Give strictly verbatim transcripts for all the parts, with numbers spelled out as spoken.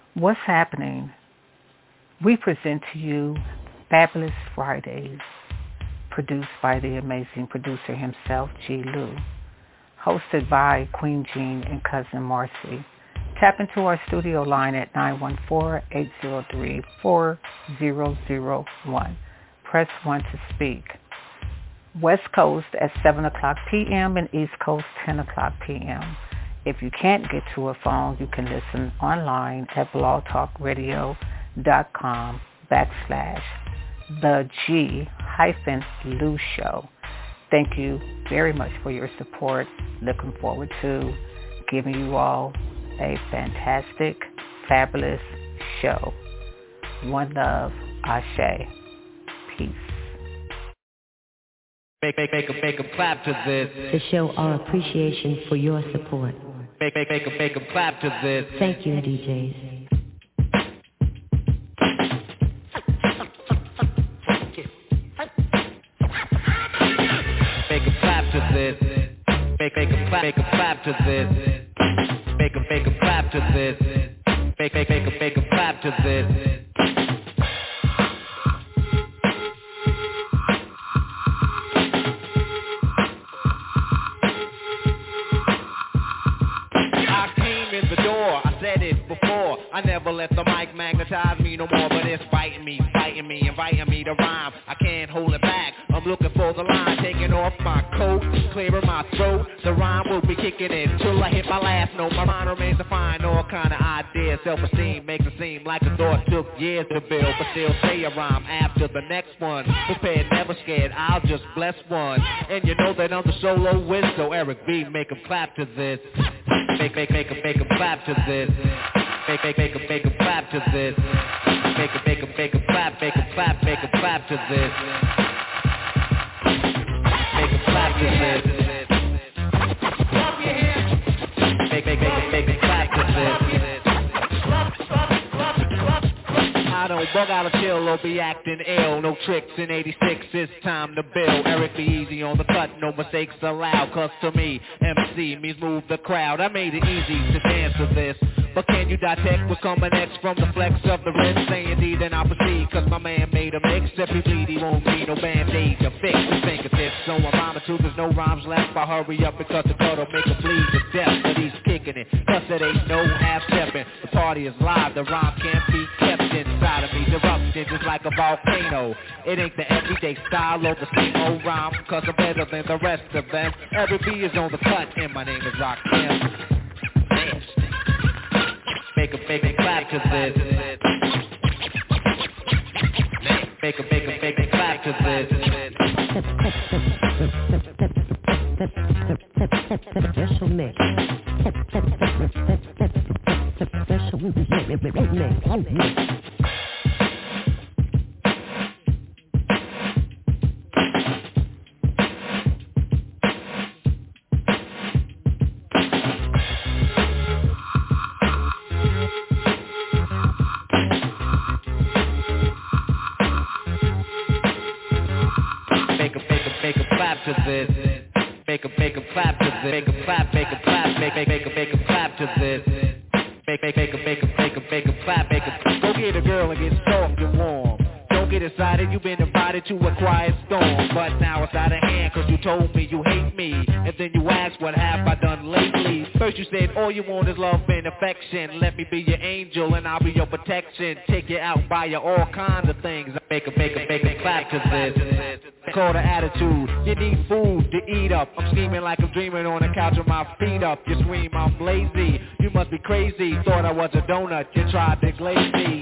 What's happening? We present to you Fabulous Fridays, produced by the amazing producer himself, G. Lou, hosted by Queen Jean and Cousin Marcy. Tap into our studio line at nine one four, eight zero three, four zero zero one. Press one to speak. West Coast at seven o'clock p.m. and East Coast ten o'clock p.m. If you can't get to a phone, you can listen online at blogtalkradio.com backslash the G hyphen Lou Show. Thank you very much for your support. Looking forward to giving you all a fantastic, fabulous show. One love, Ashe. Peace. Make, make, make, a, make a clap to this. To show our appreciation for your support. Make, make, make, a, make a clap to this. Thank you, D Js. Make a clap to this. Make, make a clap, make a clap to this. Make a, make a clap to this. Make, make, make a, make a clap to this. I never let the mic magnetize me no more, but it's biting me, fighting me, inviting me to rhyme. I can't hold it back, I'm looking for the line, taking off my coat, clearing my throat. The rhyme will be kicking in till I hit my last note. My mind remains to find all kind of ideas. Self-esteem makes it seem like a thought took years to build, but still say a rhyme after the next one. Prepared, never scared, I'll just bless one. And you know that I'm the solo whiz, so Eric B, make 'em clap to this. Make, make, make 'em, make 'em clap to this. Make, make, make 'em, make 'em clap to this. Make 'em, make 'em, make 'em clap, make 'em clap, make 'em clap to this. Make 'em clap to this. Make, make, make 'em, make 'em clap to this. I don't bug out or chill or be acting ill. No tricks in eighty-six, it's time to build. Eric be easy on the cut, no mistakes allowed. Cause to me, M C means move the crowd. I made it easy to dance to this. But can you detect what's coming next from the flex of the wrist? Say indeed, then I'll proceed, cause my man made a mix. If he bleed, he won't need no band-aid to fix his fingertips. So I'm rhyming too, there's no rhymes left. I hurry up because the cut'll make him bleed to death. But he's kicking it, cause it ain't no half-stepping. The party is live, the rhyme can't be kept inside of me. Erupting just like a volcano. It ain't the everyday style or the same old rhyme, cause I'm better than the rest of them. Every B is on the cut, and my name is Rakim. Make a, make a clap to this. Make a, make a, make a clap to this. Special mix. Special mix. To this. Make a, make a clap to this. Make a clap, make a clap, make, make, make a, make a clap to this. Make, make, make a, make a, make a, make a clap, make a. Go get a girl and get soft and warm. Don't get excited, you've been invited to a quiet storm. But now it's out of hand, cause you told me you hate me. And then you asked, what have I done lately? First you said, all you want is love and affection. Let me be your angel and I'll be your protection. Take you out, buy you all kinds of things. Make a, make a, make a clap to this. Call the attitude, you need food to eat up. I'm scheming like I'm dreaming on the couch with my feet up. You scream, I'm lazy, you must be crazy. Thought I was a donut, you tried to glaze me.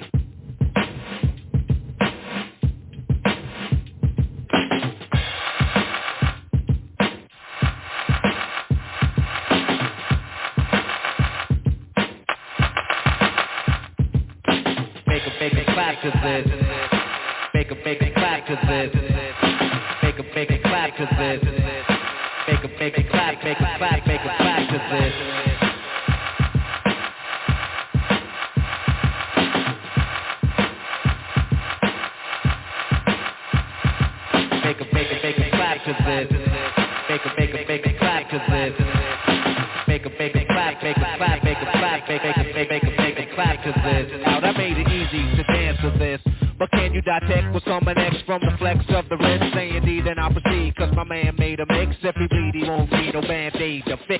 Make a, make a clap to this. Make a, make a clap to this. Make a, make a clap to this. Make a, make a clap, make a clap, make a clap to this. Make a, make a, make a clap to this. Make a, make a, make a clap to this. Make a, make a clap, make a clap, make a clap, make a, make a, make a, make a clap to to this. Out, I made it easy to dance to this. But can you dissect with some next from the flex of the wrist? Say indeed, then I'll proceed, cause my man made a mix. If he bleed, he won't need no band-aid to fix.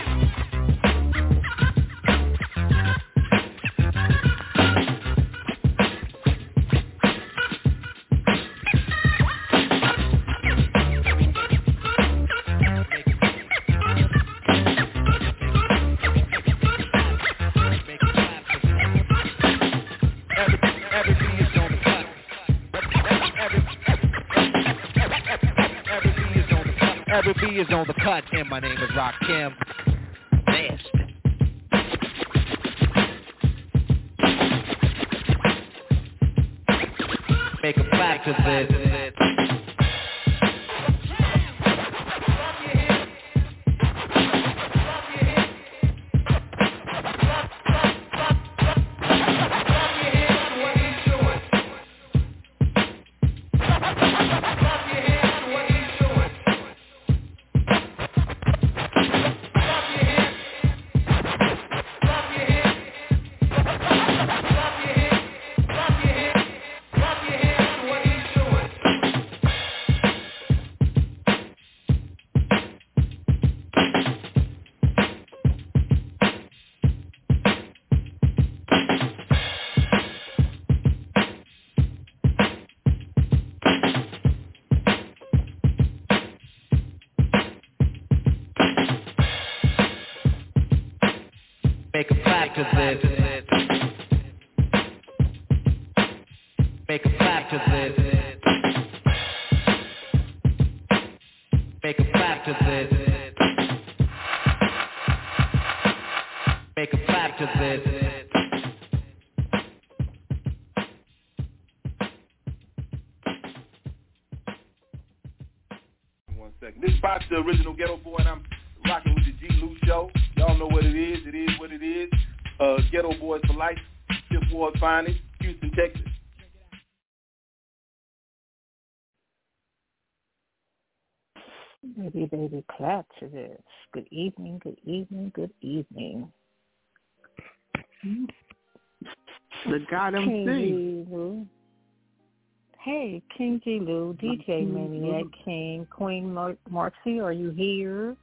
Every B is on the cut, and my name is Rakim. Best. Make a clap to this. Make a clap to this. Make a clap to this. Make a clap to this. Make a clap to this. One second. This is Box, the original Ghetto Boy, and I'm rocking with the G. Lou Show. Y'all know what it is. It is what it is. Uh, Ghetto Boys for Life. Fifth Ward Finest, Houston, Texas. Baby, baby, clap to this. Good evening, good evening, good evening. The God M C. King G. Lou. Hey, King G. Lou, D J Maniac King, Queen Mar- Marcy, are you here?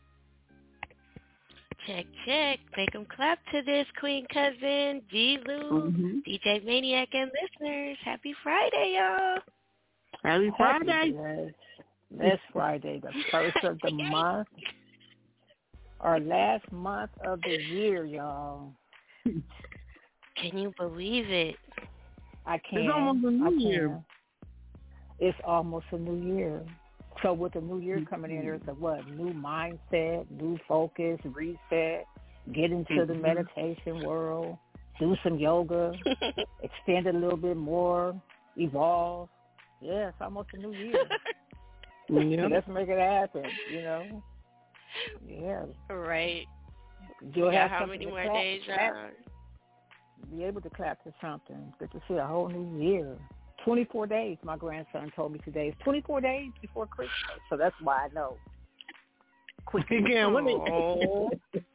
Check, check. Make them clap to this, Queen Cousin, G. Lou, Mm-hmm. D J Maniac, and listeners. Happy Friday, y'all. Happy Friday. Yes. This Friday, the first of the month, our last month of the year, y'all. Can you believe it? I can. It's almost a new I can. year. It's almost a new year. So with the new year coming in, there's a what? New mindset, new focus, reset, get into the meditation world, do some yoga, extend a little bit more, evolve. Yeah, it's almost a new year. Yeah. Let's make it happen, you know? Yeah. Right. You'll We have got how something many to more clap, days, clap, y'all? be able to clap to something. Good to see a whole new year. twenty-four days, my grandson told me today. It's twenty-four days before Christmas, so that's why I know. Again, what Oh.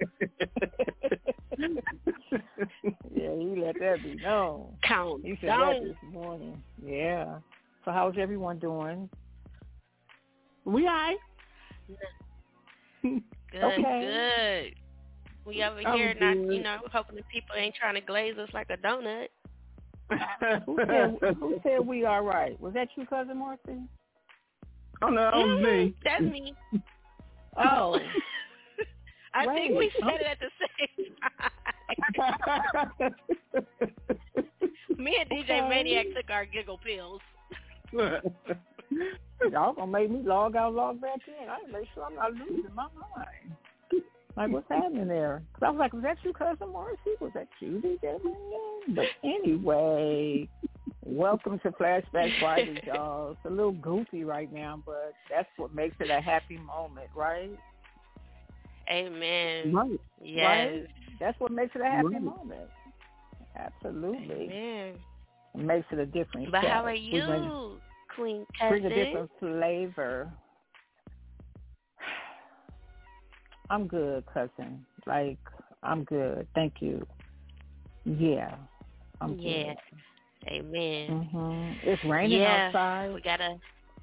Yeah, he let that be known. Count He said down. that this morning. Yeah. So how's everyone doing? we all right. Good, Okay. good. We over I'm here not, good. you know, hoping the people ain't trying to glaze us like a donut. Who said, who said we all right? Was that you, Cousin Marcy? Oh, no, that was me. Mhm, That's me. Oh. I Wait. think we said it at the same time. Me and D J Okay. Maniac took our giggle pills. Y'all gonna make me log out, log back in. I make sure I'm not losing my mind. Like, what's happening there? Cause I was like, was that you, Cousin Marcy? Was that you, D J Maniac? But anyway, welcome to Flashback Fridays, y'all. It's a little goofy right now, but that's what makes it a happy moment, right? Amen. Right. Yes. Right? That's what makes it a happy Right. moment. Absolutely. Amen. It makes it a different But show. how are We you, bring- Queen Bring Cousin? a different flavor. I'm good, cousin. Like, I'm good. Thank you. Yeah, I'm Yeah. good. Amen. Mhm. It's raining Yeah. outside. We gotta.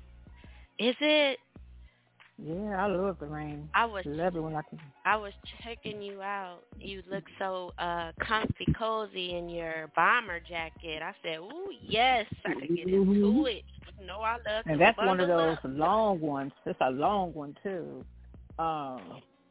Is it? Yeah, I love the rain. I was. Love it when I can. I was checking you out. You look so uh comfy, cozy in your bomber jacket. I said, "Ooh, yes, I could get Mhm. into it." You know, I love And to that's one of bundle those up. long ones. It's a long one too. Um,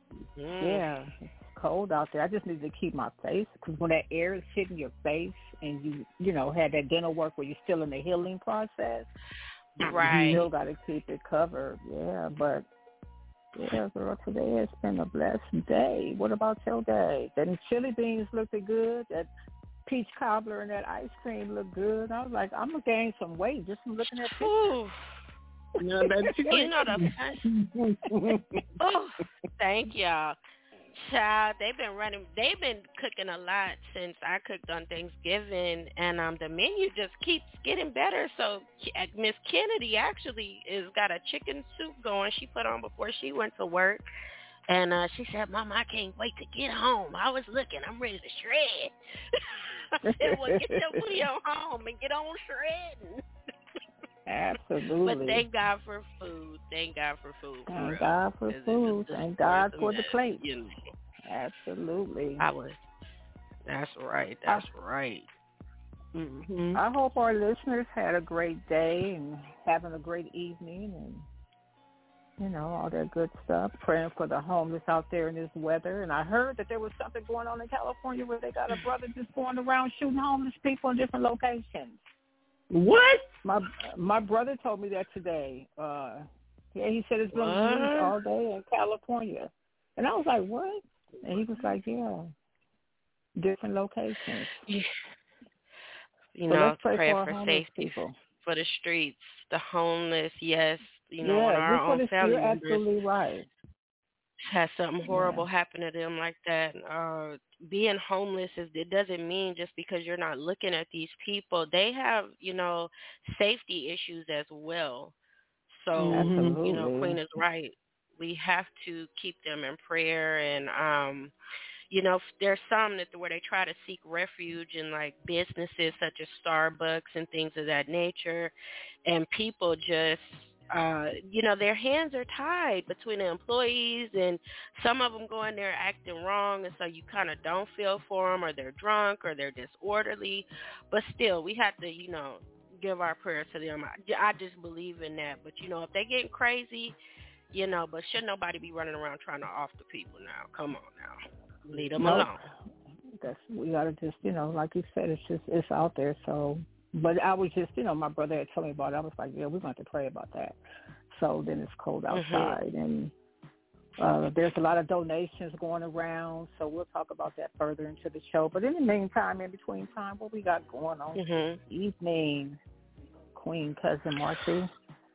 Mm. yeah, it's cold out there. I just need to keep my face because when that air is hitting your face and you, you know, had that dental work where you're still in the healing process, you Right. still got to keep it covered. Yeah, but yeah, girl, today has been a blessed day. What about your day? Them chili beans looked good. That peach cobbler and that ice cream looked good. I was like, I'm gonna gain some weight just from looking at pictures. Ooh. Yeah, that You know the fun. Oh, thank y'all. Child, they've been running. They've been cooking a lot since I cooked on Thanksgiving, and um, the menu just keeps getting better. So uh, Miss Kennedy actually is got a chicken soup going. She put on before she went to work, and uh, she said, "Mama, I can't wait to get home. I was looking. I'm ready to shred." I said, "Well, get your booty on home and get on shredding." Absolutely. But thank God for food. Thank God for food. For Thank real. God for 'Cause it food. just Thank worth God a for the mess, plate. You know, Absolutely. I was. That's right. That's right. Mhm. I hope our listeners had a great day and having a great evening and, you know, all that good stuff. Praying for the homeless out there in this weather. And I heard that there was something going on in California where they got a brother just going around shooting homeless people in different locations. What? My my brother told me that today. Uh, yeah, he said it's been What? news all day in California. And I was like, what? And he was like, yeah, different locations. You So know, let's pray praying for our for homeless safety people. for the streets, the homeless. Yes, you know, when Yeah, our just for own this, family you're members absolutely right. has something horrible Yeah. happen to them like that. Uh, being homeless is it doesn't mean just because you're not looking at these people, they have, you know, safety issues as well. So, Mhm. you know, Queen Absolutely. is right. We have to keep them in prayer, and um, you know, there's some that where they try to seek refuge in like businesses such as Starbucks and things of that nature, and people just uh, you know, their hands are tied between the employees, and some of them go in there acting wrong, and so you kind of don't feel for them, or they're drunk, or they're disorderly. But still, we have to, you know, give our prayers to them. I, I just believe in that. But you know, if they getting crazy, you know, but should nobody be running around trying to off the people now? Come on now, leave them Nope. alone. That's we gotta just, you know, like you said, it's just it's out there. So, but I was just, you know, my brother had told me about it. I was like, yeah, we're going to pray about that. So then it's cold outside, mm-hmm. and uh, there's a lot of donations going around. So we'll talk about that further into the show. But in the meantime, in between time, what we got going on Mm-hmm. this evening, Queen Cousin Marcy?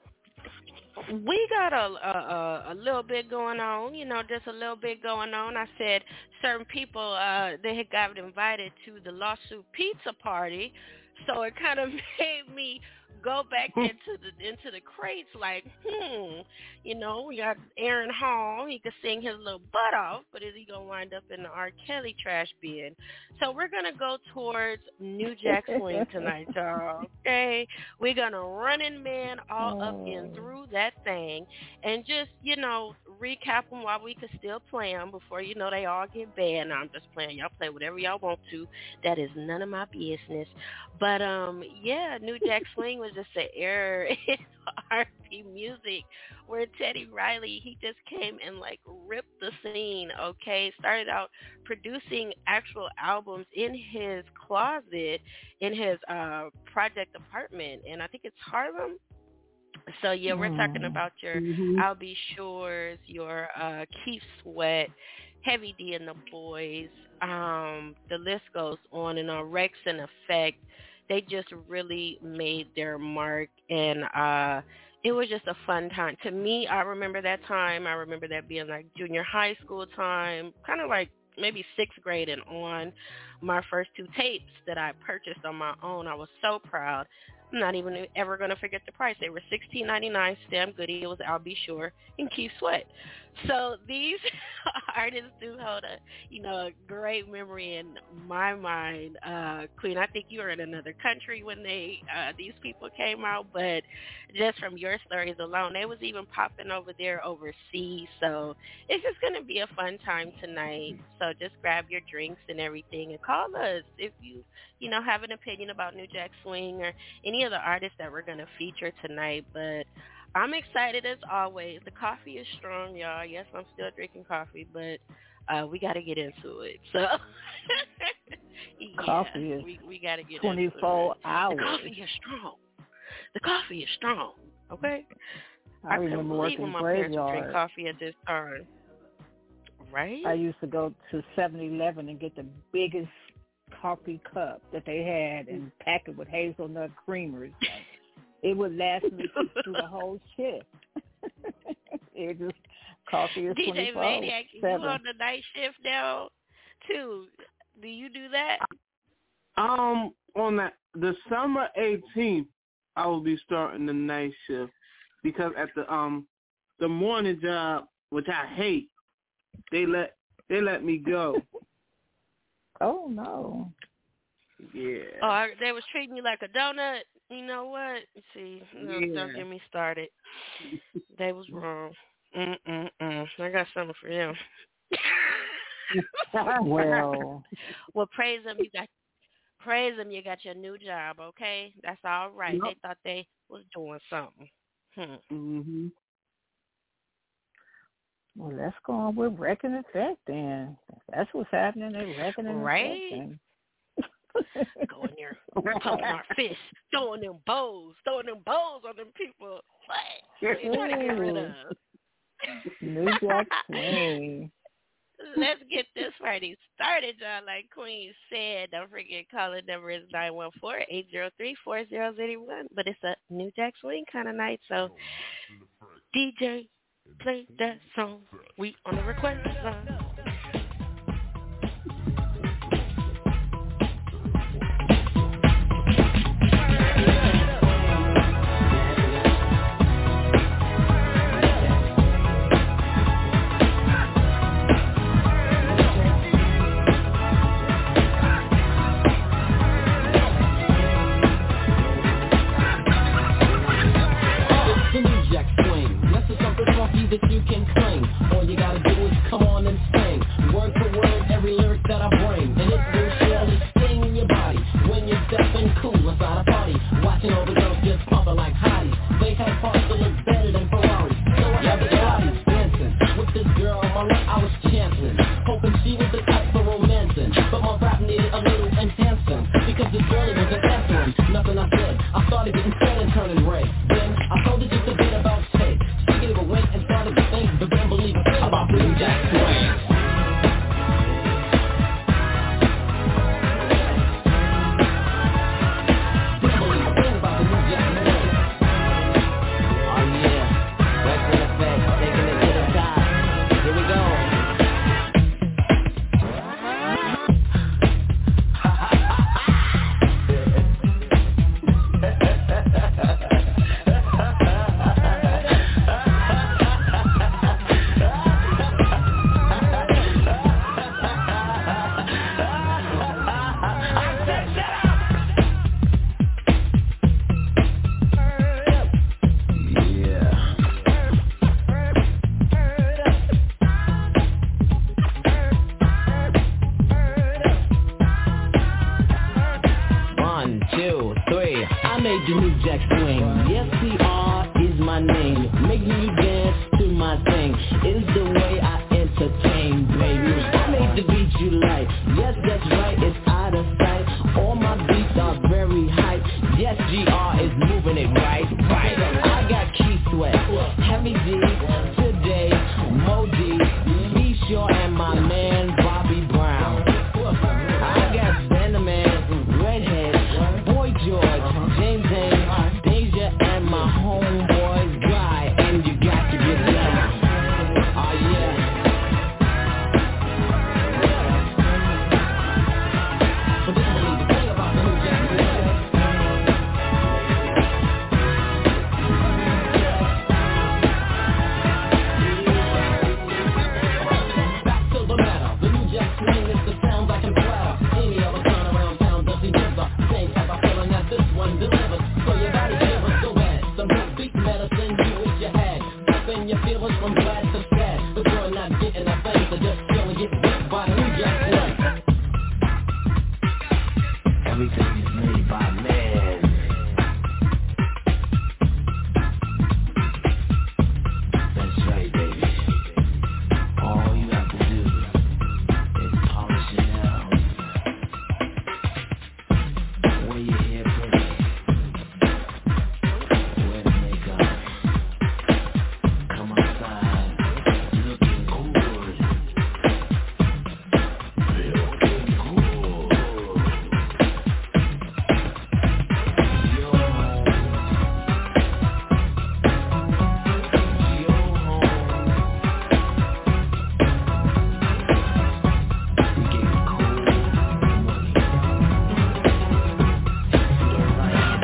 We got a, a a little bit going on, you know, just a little bit going on. I said certain people uh, they had got invited to the lawsuit pizza party, so it kind of made me go back into the into the crates like, hmm, you know, we got Aaron Hall. He could sing his little butt off, but is he gonna wind up in the R. Kelly trash bin? So we're gonna go towards New Jack Swing tonight, y'all. Okay, we're gonna run in man all up and through that thing, and just, you know, recap them while we can still play them before, you know, they all get banned. No, I'm just playing. Y'all play whatever y'all want to. That is none of my business. But um, yeah, New Jack Swing was just an error in R and B music where Teddy Riley, he just came and like ripped the scene. Okay, started out producing actual albums in his closet in his uh project apartment, and I think it's Harlem. So yeah, we're talking about your mm-hmm. I'll Be Sure's, your uh Keith Sweat, Heavy D and the Boys. Um, the list goes on and on. Rex and Effect. They just really made their mark, and uh, it was just a fun time. To me, I remember that time. I remember that being like junior high school time, kind of like maybe sixth grade and on. my first two tapes that I purchased on my own. I was so proud. I'm not even ever going to forget the price. They were sixteen ninety-nine. Stem Goody. It was I'll Be Sure and Keith Sweat. So these artists do hold a, you know, a great memory in my mind. Uh, Queen, I think you were in another country when they uh, these people came out, but just from your stories alone, they was even popping over there overseas. So it's just going to be a fun time tonight. So just grab your drinks and everything and call us if you, you know, have an opinion about New Jack Swing or any of the artists that we're going to feature tonight. But I'm excited as always. The coffee is strong, y'all. Yes, I'm still drinking coffee, but uh, we got to get into it. So yeah, coffee is we, we got to get twenty-four into it. hours. The coffee is strong. The coffee is strong. Okay. I, I remember working when my graveyard. parents would drink coffee at this time. Right. I used to go to seven eleven and get the biggest coffee cup that they had and pack it with hazelnut creamers. It would last me through the whole shift. It just coffee is D J twenty-four Maniac, you seven. on the night shift now too? Do you do that? Um, on the December eighteenth, I will be starting the night shift because at the um the morning job, which I hate, they let they let me go. Oh no. Yeah. Oh, they was treating you like a donut. You know what? See, no, Yeah. don't get me started. They was wrong. Mm mm mm. I got something for them. Well, well, praise them. You got praise them. You got your new job. Okay, that's all right. Yep. They thought they was doing something. Hmm. Mhm. well, let's go on with Wreck and Effect then. That's what's happening. They're wrecking and Right. affecting. Going there, pumping our fists, throwing them bows, throwing them bows on them people. What? What are you trying to get rid of? New Jack Swing. Let's get this party started, y'all. Like Queen said, don't forget, calling number is nine one four, eight zero three, four zero zero one. But it's a New Jack Swing kind of night, so D J, play that song. We on the request line. That you can cling. All you gotta do is come on and sing. Word for word, every lyric that I bring. And it will surely sting in your body when you're deaf and cool inside a party. Watching all the girls just pumping like hotties. They have parts that look better than Ferraris. So I have the bodies dancing. With this girl on my right, I was chancing. Hoping she was the type for romancing. But my rap needed a little enhancing. Because this girl wasn't answering nothing I said. I started getting sad and turning red. Then I told her just a bit about tape. She gave a wink and started to think, but then believe a thing about New Jack Swing. Everything is made by man. That's right, baby. All you have to do is polish it out. Wear your hair pretty. Wear the makeup. Come outside looking good. Feeling good. Yo. Yo home. We getting cool money. You don't like it.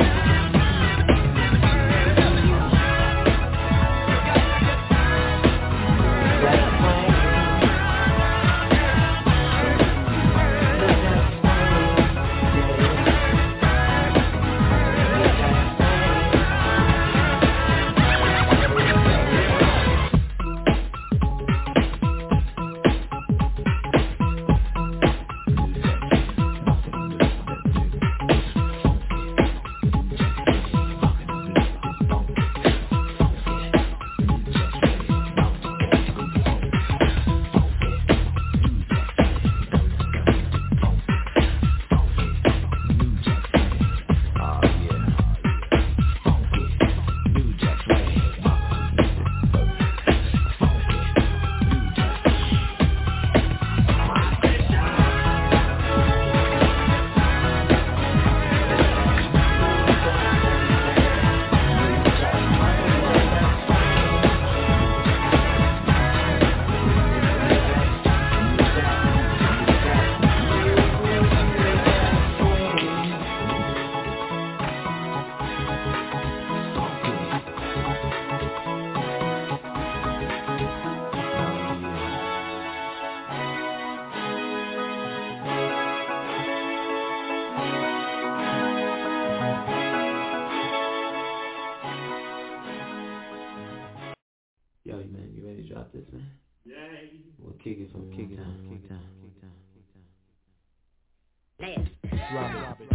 Yo, man, you ready to drop this, man? Yeah. We'll kick it from kick it down, kick it down, kick it down, kick it down. Drop it, drop it.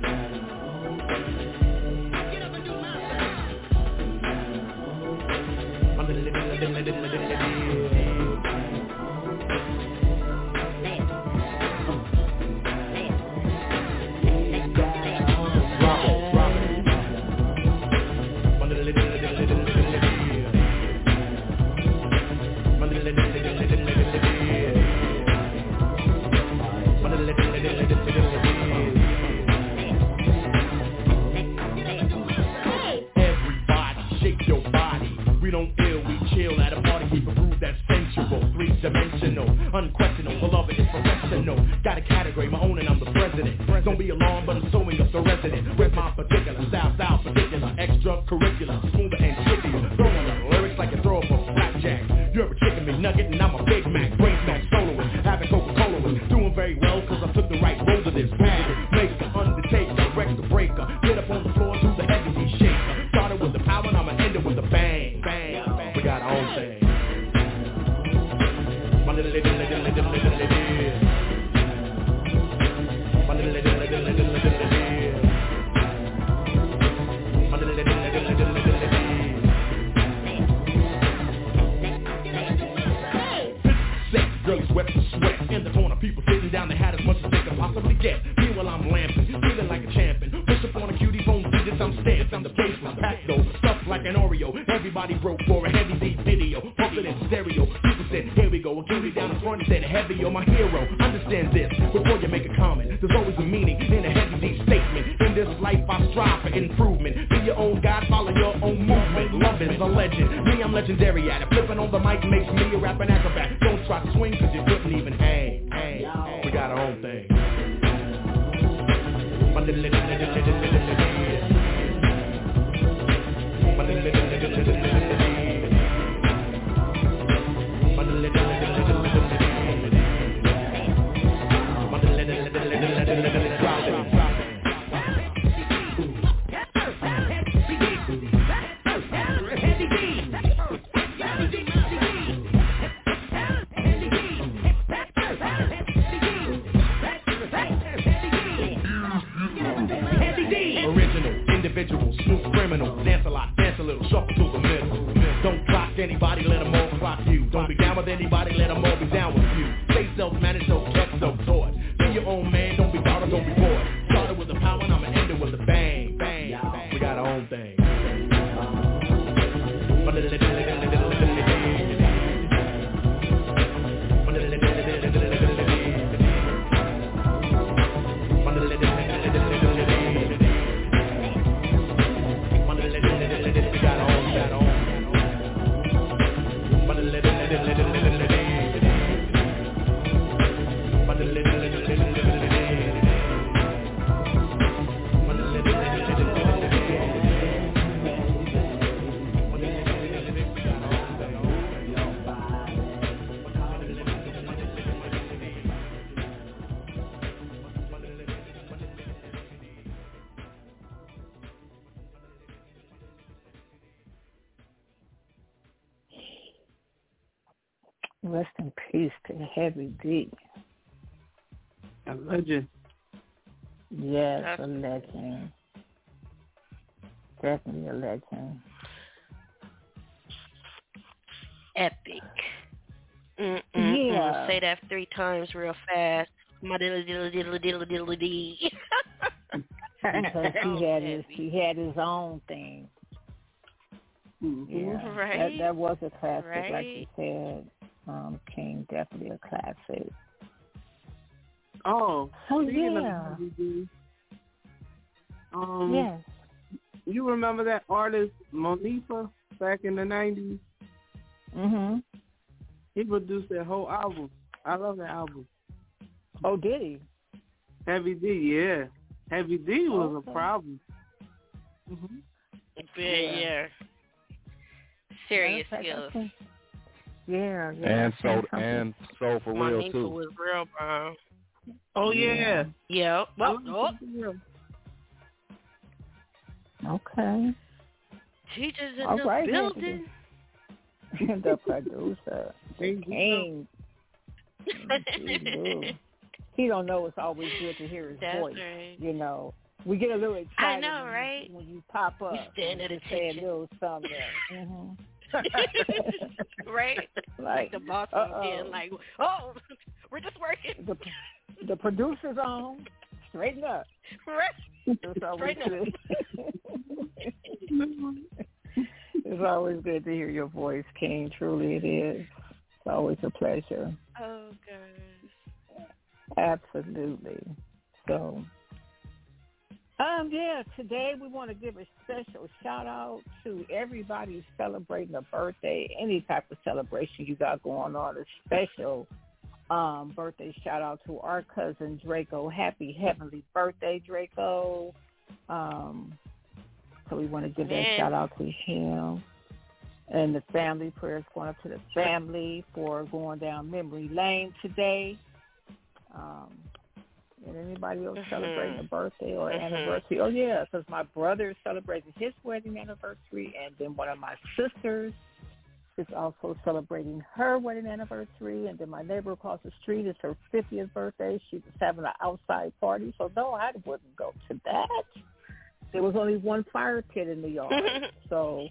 Everybody, shake your body. We don't ill, we chill at a party. Keep a groove that's sensual, three-dimensional, unquestionable. Beloved is professional. Got a category, my own, and I'm the president. Don't be alarmed, but I'm sewing up the resident. With my particular style, style particular, extracurricular, smoother and trickier. Throwing up lyrics like a throw up a blackjack. You're a chicken McNugget, and I'm a Big Mac. Brain smack soloing, having Coca-Cola with. Doing very well, cause I took the right road to this path. Maker, undertaker, wreck the breaker. Get up on the floor, do the heavy shaker. Started with the power, and I'ma end it with a bang. Bang, bang. We got our own thing. My little, little, little, little, little, little, little. My little, little, little, little, little, little, little. My little, little, little, little, little, little, little. Girls wet with sweat. In the corner, people sitting down, they had as much as they could possibly get. Meanwhile, I'm lamping, feeling like a champion. Push up on a cutie phone digits, I'm stamped. I'm the bass was packed though, stuffed like an Oreo. Everybody broke for a heavy beat video, pump it in stereo. People said, here we go, a cutie down the front and said, heavy, you're my hero. Understand this, before you make a comment, there's always a meaning in a heavy deep statement. In this life, I strive for improvement. Be your own God, follow your own movement. Love is a legend, me, I'm legendary at it. Flipping on the mic makes me a rapping acrobat. Don't try to swing, cause you couldn't even hang. Hang, we got our own thing. My little, little, little, little, little, little, little. My little, little, little, little, little, little, little. My little, little, little, little, little, little, little. My little, little, little, little, little, little, little, little. Drop it, drop it. criminal. Dance a lot, dance a little, shuffle through the middle. Don't clock anybody, let them all clock you. Don't be down with anybody, let them all be down with you. Stay self-managed, self-kept, self-taught. Be your own man, don't be proud or don't be bored. Started with a power and I'ma end it with a bang, bang, bang. We got our own thing. Rest in peace to Heavy D. A legend. Yes, a legend. Definitely a legend. Epic. Mm-mm-mm. Yeah. Say that three times real fast. My diddle diddle diddle diddle diddle dee. Because he had his he had his own thing. Yeah, Right. that that was a classic, Right. like you said. Um, King, definitely a classic. Oh, Oh speaking yeah. of Heavy D, um, Yes. you remember that artist Monifa back in the nineties? Mhm. He produced that whole album. I love that album. Oh, did he? Heavy D, yeah. Heavy D was Okay. a problem. Mm-hmm. Yeah, yeah. Serious Matter of skills. fact, I think- Yeah, yeah. And I so think something- and so for real Monica too. was real, bro. Oh yeah. Yep. I Well, love oh, something real. Okay. teachers in All the right, building. The producer, Thank you. King. He he don't know it's always good to hear his That's voice. right. You know, we get a little excited. I know, when right? You, when you pop up, You stand at and say a attention. little something. Mm-hmm. Right? Like the boss walked in, uh-oh. like, oh, we're just working. the the producer's on. Straighten up. Right? It's always Straighten up. good. It's always good to hear your voice, King. Truly, it is. It's always a pleasure. Oh, gosh. Absolutely. So, um, yeah, today we want to give a special shout out to everybody celebrating a birthday, any type of celebration you got going on, a special um, birthday shout out to our cousin Draco. Happy heavenly birthday, Draco. Um, so we want to give that Man. shout out to him. And the family, prayers going up to the family for going down memory lane today. Um, and anybody else Mhm. celebrating a birthday or Mhm. anniversary? Oh, yeah, because my brother is celebrating his wedding anniversary, and then one of my sisters is also celebrating her wedding anniversary, and then my neighbor across the street is her fiftieth birthday. She was having an outside party, so no, I wouldn't go to that. There was only one fire pit in the yard, so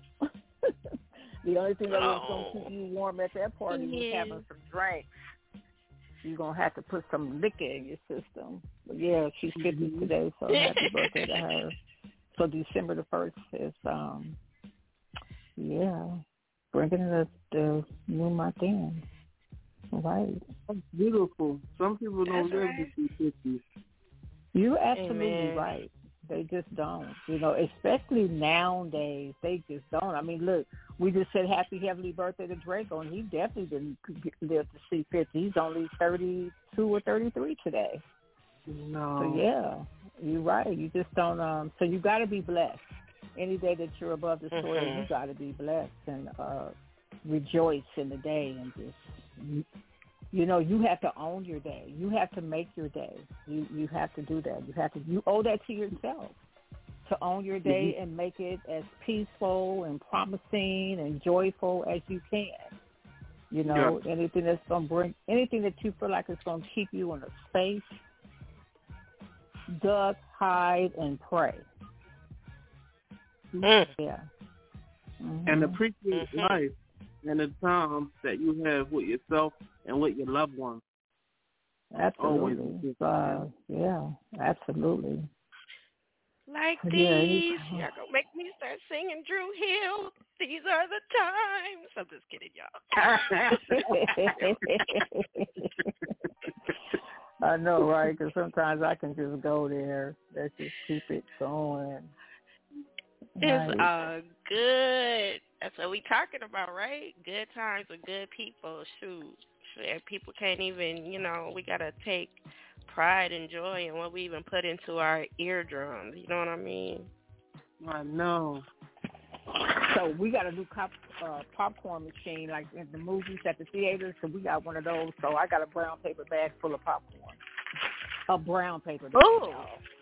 the only thing that was going to keep you warm at that party was Yeah. having some drinks. You're going to have to put some liquor in your system. But, yeah, she's fifty today, so happy birthday to her. So December the first is, um, yeah, bringing the, the new month in. Right. That's beautiful. Some people don't That's live right. to see fifty. You're absolutely Amen. right. They just don't. You know, especially nowadays, they just don't. I mean, look, we just said happy heavenly birthday to Draco, and he definitely didn't live to see fifty. He's only thirty-two or thirty-three today. No. So, yeah, you're right. You just don't. Um, so you got to be blessed. Any day that you're above the soil, Mhm. you got to be blessed and uh, rejoice in the day and just, you know, you have to own your day. You have to make your day. You you have to do that. You have to. You owe that to yourself to own your day Mhm. and make it as peaceful and promising and joyful as you can. You know, Yeah. anything that's going to bring, anything that you feel like is going to keep you in a space, duck, hide, and pray. Mm. Yeah. Mm-hmm. And appreciate Mm-hmm. life and the time that you have with yourself and with your loved ones. Absolutely. Uh, yeah, absolutely. Like Yeah, these, y'all gonna make me start singing Drew Hill. These are the times. I'm just kidding, y'all. I know, right? Because sometimes I can just go there. Let's just keep it going. It's Right. uh good. That's what we talking about, right? Good times with good people. Shoot, Shoot, people can't even, you know, we gotta take pride and joy in what we even put into our eardrums. You know what I mean? I know. So we got a new cop, uh, popcorn machine, like in the movies at the theaters. So we got one of those. So I got a brown paper bag full of popcorn. A brown paper bag. Ooh.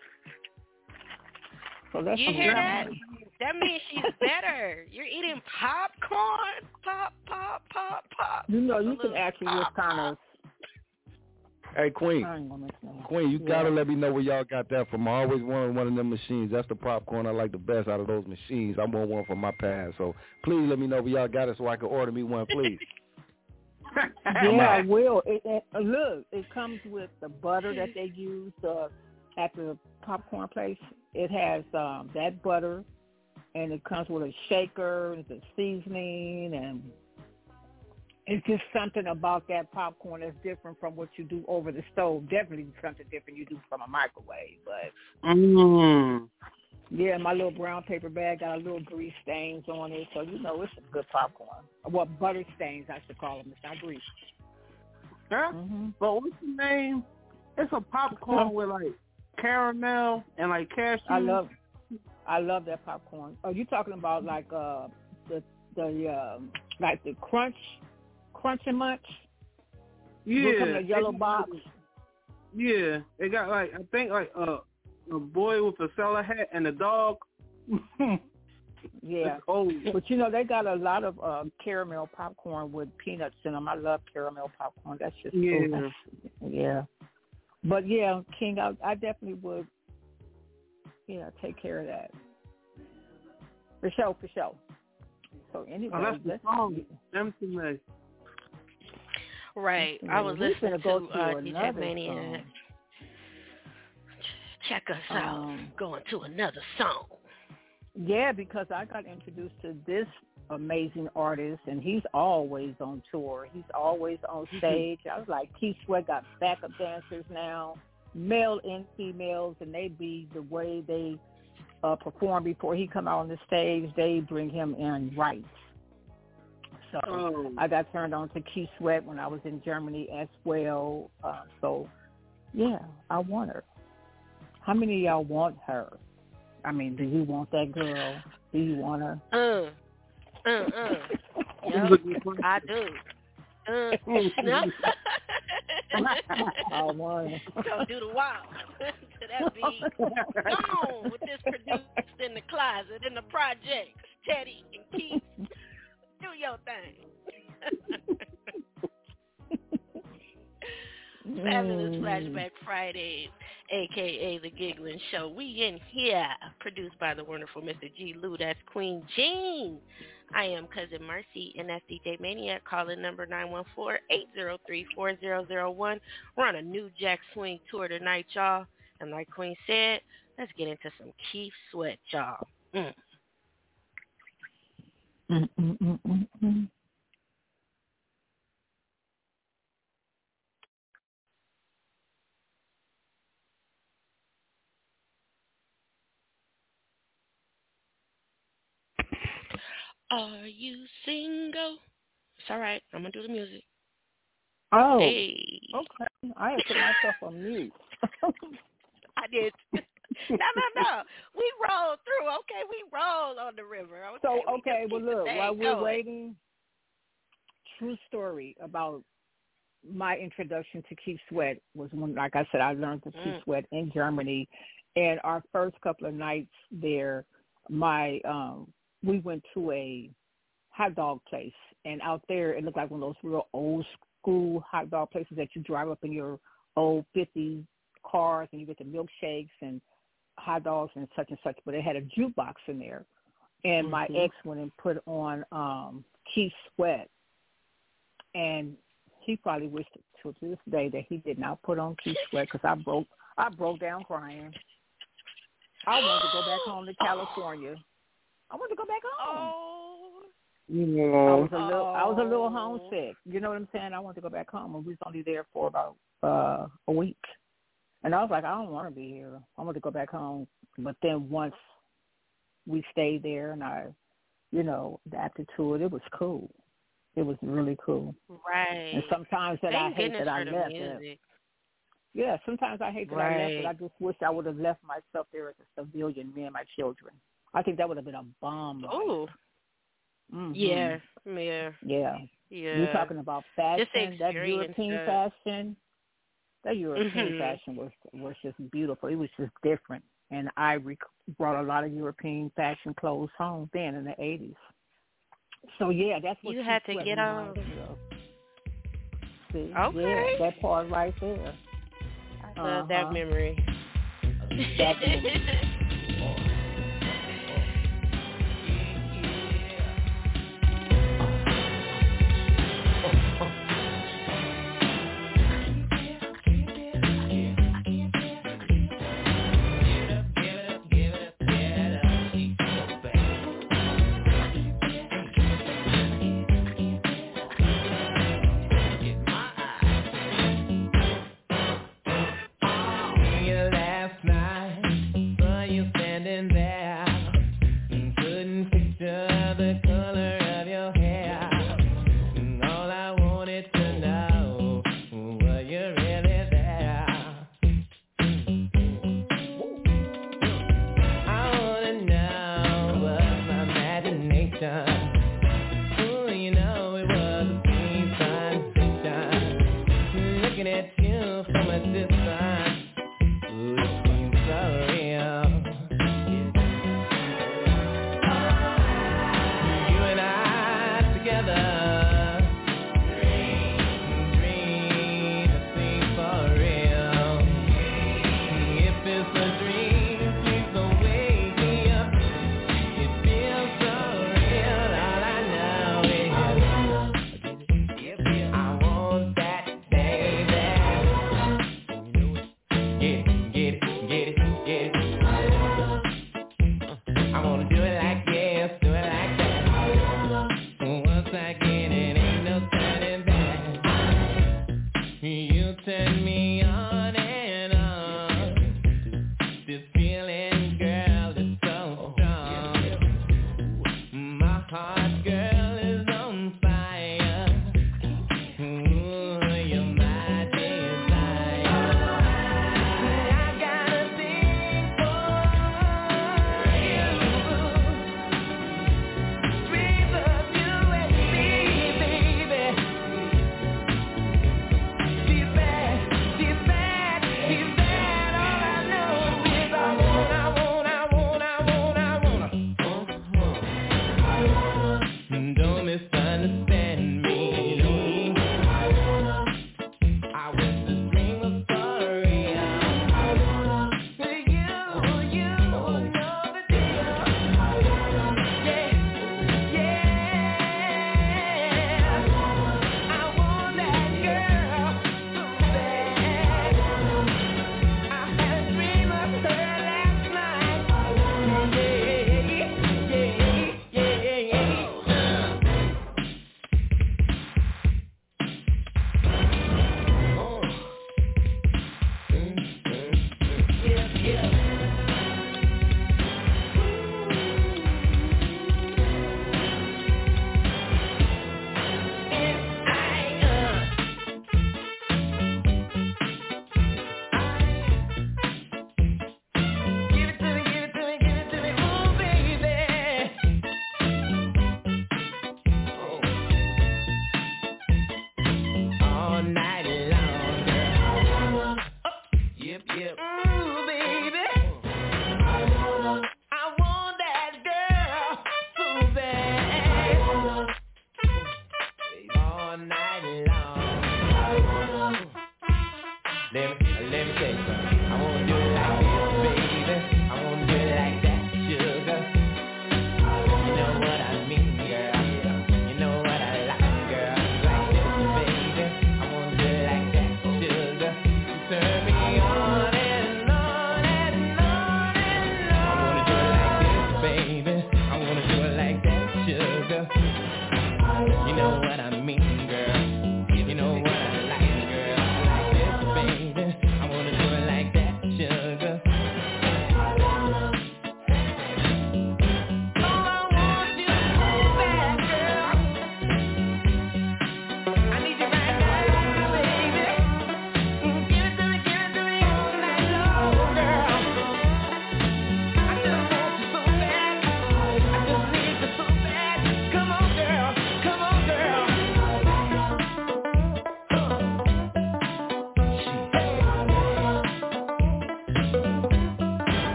So that's You hear that? That means she's better. You're eating popcorn. Pop, pop, pop, pop. You know, you A can little actually pop, just kind of. Hey, Queen. I ain't gonna mention that. Queen, you Yeah. gotta let me know where y'all got that from. I always wanted one of them machines. That's the popcorn I like the best out of those machines. I want one for my pad. So please let me know where y'all got it so I can order me one, please. Yeah, I will. It, it, uh, look, it comes with the butter that they use uh, at the popcorn place. It has um, that butter, and it comes with a shaker, and the seasoning, and it's just something about that popcorn that's different from what you do over the stove. Definitely something different you do from a microwave. But Mm. yeah, my little brown paper bag got a little grease stains on it, so you know it's some good popcorn. Well, butter stains, I should call them. It's not grease. Yeah. Mm-hmm. But what's the name? It's a popcorn with like caramel and like cashew. I love, I love that popcorn. Are you talking about like uh the the um like the crunch, crunch and munch? Yeah. Look in the yellow It- box. Yeah, it got like I think like a a boy with a sailor hat and a dog. Yeah. Oh, But you know they got a lot of uh, caramel popcorn with peanuts in them. I love caramel popcorn. That's just Yeah. ooh, yeah. But yeah, King, I, I definitely would. Yeah, take care of that. For sure, for sure. So anyway, oh that's the let's- song. Empty Me. Right. I was We're listening gonna go to to uh, D J another Maniac. song. Check us out. Um, Going to another song. Yeah, because I got introduced to this amazing artist, and he's always on tour. He's always on stage. I was like, Keith Sweat got backup dancers now, male and females, and they be the way they uh, perform before he come out on the stage. They bring him in right. So Oh. I got turned on to Keith Sweat when I was in Germany as well. Uh, so, yeah, I want her. How many of y'all want her? I mean, do you want that girl? Do you want her? Uh, uh, uh. Yep, I do. Uh, no. I want her. Go do the wild to that beat. Gone with this produced in the closet, in the projects. Teddy and Keith, do your thing. Fabulous Flashback Fridays, a k a. The Giggling Show. We in here, produced by the wonderful Mister G. Lou. That's Queen Jean. I am Cousin Mercy, and that's D J Maniac. Calling number nine one four, eight zero three, four zero zero one. We're on a new Jack Swing tour tonight, y'all. And like Queen said, let's get into some Keith Sweat, y'all. Mm. Mm, mm, mm, mm, mm. Are you single? It's all right. I'm going to do the music. Oh, Hey. okay. I had put myself on mute. I did. no, no, no. We rolled through. Okay, we rolled on the river. Okay, So, we okay, just well, keep the look, thing while we're going. waiting, true story about my introduction to Keith Sweat was when, like I said, I learned to Mm. Keith Sweat in Germany. And our first couple of nights there, my um, we went to a hot dog place. And out there, it looked like one of those real old school hot dog places that you drive up in your old fifties cars and you get the milkshakes and hot dogs and such and such. But it had a jukebox in there. and mm-hmm. my ex went and put on um, Keith Sweat, and he probably wished to this day that he did not put on Keith Sweat because I broke I broke down crying. I wanted to go back home to California. I wanted to go back home. Oh. Yeah. I was a little oh. I was a little homesick. You know what I'm saying? I wanted to go back home, and we was only there for about uh, a week. And I was like, I don't want to be here. I want to go back home. But then once we stayed there, and I, you know, adapted to it, it was cool. It was really cool. Right. And sometimes that Thank I hate goodness that I for the left. music. It. Yeah, sometimes I hate that right. I left, but I just wish I would have left myself there as a civilian, me and my children. I think that would have been a bomb. Oh. Mm-hmm. Yeah. Yeah. Yeah. Yeah. You're talking about fashion, that European that. fashion. That European mm-hmm. fashion was was just beautiful. It was just different. And I rec- brought a lot of European fashion clothes home then in the eighties. So, yeah, that's what you had to get on. See? Okay. Yeah, that part right there. I love uh-huh. that memory. That memory. Real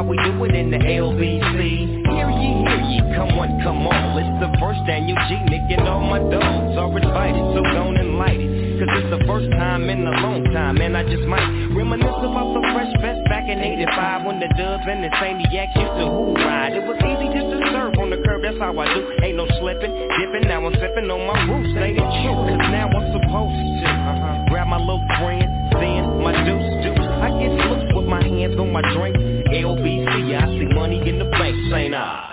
we do it in the L B C. Hear ye, hear ye, come on, come on. It's the first Daniel G, Nick and all my dogs are invited, so don't enlight it. Cause it's the first time in a long time, and I just might reminisce about the fresh fest back in eighty-five when the Dubs and the Saniacs used to who ride. It was easy just to serve on the curb, that's how I do. Ain't no slipping, dipping, now I'm sipping on my roots. Ain't it true? Cause now I'm supposed to uh-huh. grab my little friend, then my deuce, deuce. I get loose with my hands on my drink. L B C, I see money in the bank, Saint I.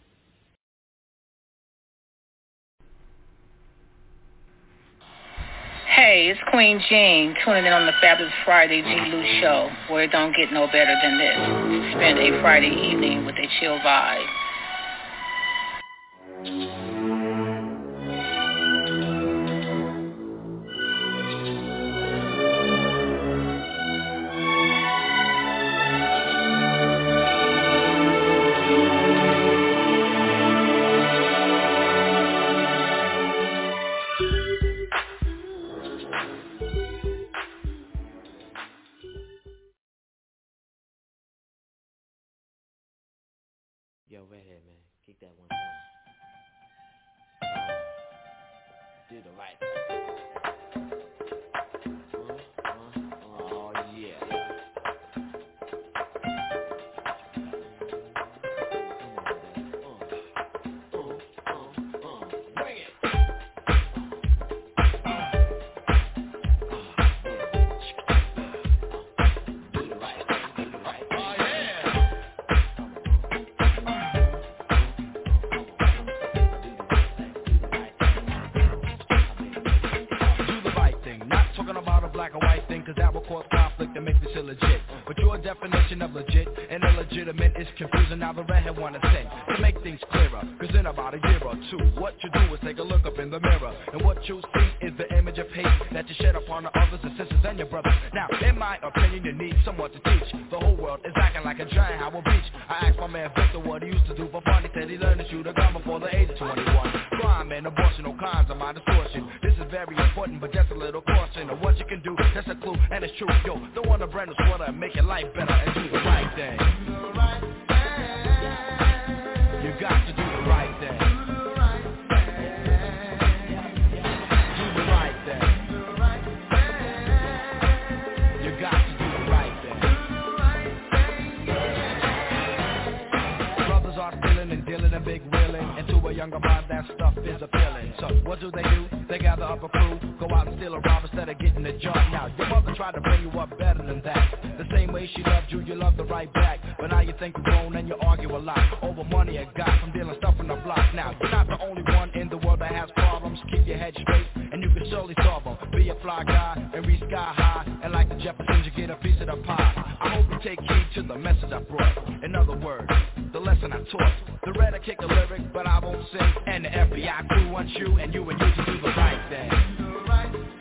Hey, it's Queen Jean, tuning in on the Fabulous Friday G. Lou Show, where it don't get no better than this. Spend a Friday evening with a chill vibe. Yo, redhead, man, kick that one time. Uh, do the right. Uh, uh, uh, oh yeah. Black or white thing, cause that will cause conflict and make this illegit. But your definition of legit and illegitimate is confusing. Now the redhead wanna sing to make things clearer, cause in about a year or two, what you do is take a look up in the mirror, and what you see is the image of hate that you shed upon the others and sisters and your brothers. Now, in my opinion, you need someone to teach. The whole world is acting like a giant Howard Beach. I asked my man Victor what he used to do for fun. He said he learned to shoot a gun before the age of twenty-one. Crime and abortion, all kinds of my distortion. This is very important, but just a little caution of what you can do. That's a clue, and it's true. Yo, don't want to brand new sweater and make your life better and do the right thing. Do the right thing. You got to do the right thing. Do the right thing. Do the right thing. Do the right thing. You got to do the right thing. Do the right thing. Brothers are stealing and dealing and big wheeling, and to a younger mind that stuff is appealing. So what do they do? They gather up a crew, go out and steal a rob instead of getting the job. Now, your mother tried to bring you up better than that. The same way she loved you, you loved her right back. But now you think you're grown and you argue a lot over money you got from dealing stuff on the block. Now, you're not the only one in the world that has problems. Keep your head straight and you can surely solve them. Be a fly guy and reach sky high, and like the Jeffersons, you get a piece of the pie. I hope you take heed to the message I brought. In other words, the lesson I taught. The red I kick a lyric, but I won't sing. And the F B I crew wants you and you and you to do the right thing. Do the right thing.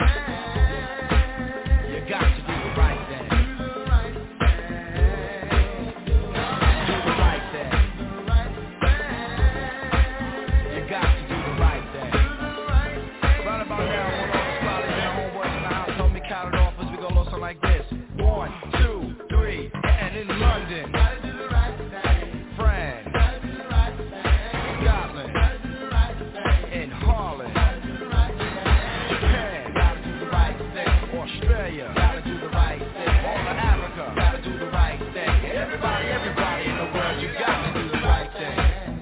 You got to do the right thing. Do the right thing. Do the right thing. Do the right thing. You got to do the right thing. Do the right thing. Right about now, one of the scholars and homeboys in the house told me count it off as we go low something like this. One, two, three, and in London. Gotta do the right thing. France. Gotta do the right thing. Scotland. Gotta do the right thing. In Holland. Gotta do the right thing. Japan. Gotta do the right thing. Australia. Gotta do the right thing. All of Africa. Gotta do the right thing. And everybody, everybody in the world, you got to do the right thing.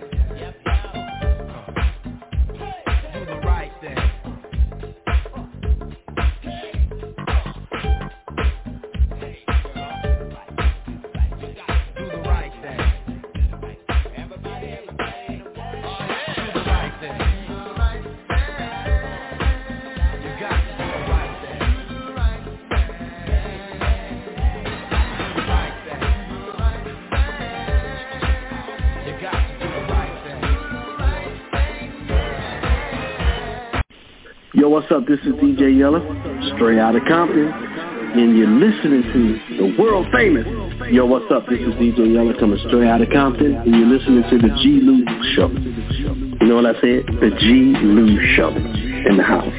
Do the right thing. Do the right thing. Everybody, everybody in the world, do the right thing. Do the right thing. You got to do the right thing. Do the right thing. Do the right thing. Do the right thing. You got to do the right thing. Do the right thing. Yo, what's up? This is D J Yella, straight out of Compton, and you're listening to the world famous. Yo, what's up? This is D J Yella coming straight out of Compton, and you're listening to the G. Lou Show. You know what I said? The G. Lou Show in the house.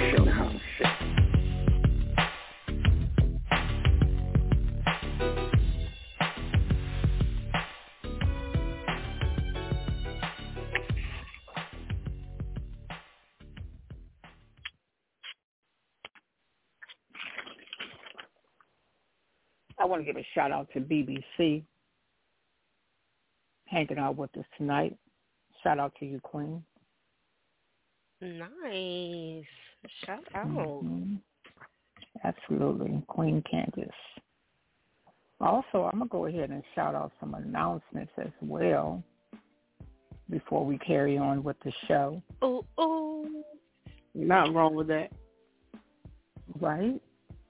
I want to give a shout out to B B C hanging out with us tonight. Shout out to you, Queen. Nice. Shout out. Mm-hmm. Absolutely. Queen Candace. Also, I'm going to go ahead and shout out some announcements as well before we carry on with the show. Oh, oh. Not wrong with that. Right?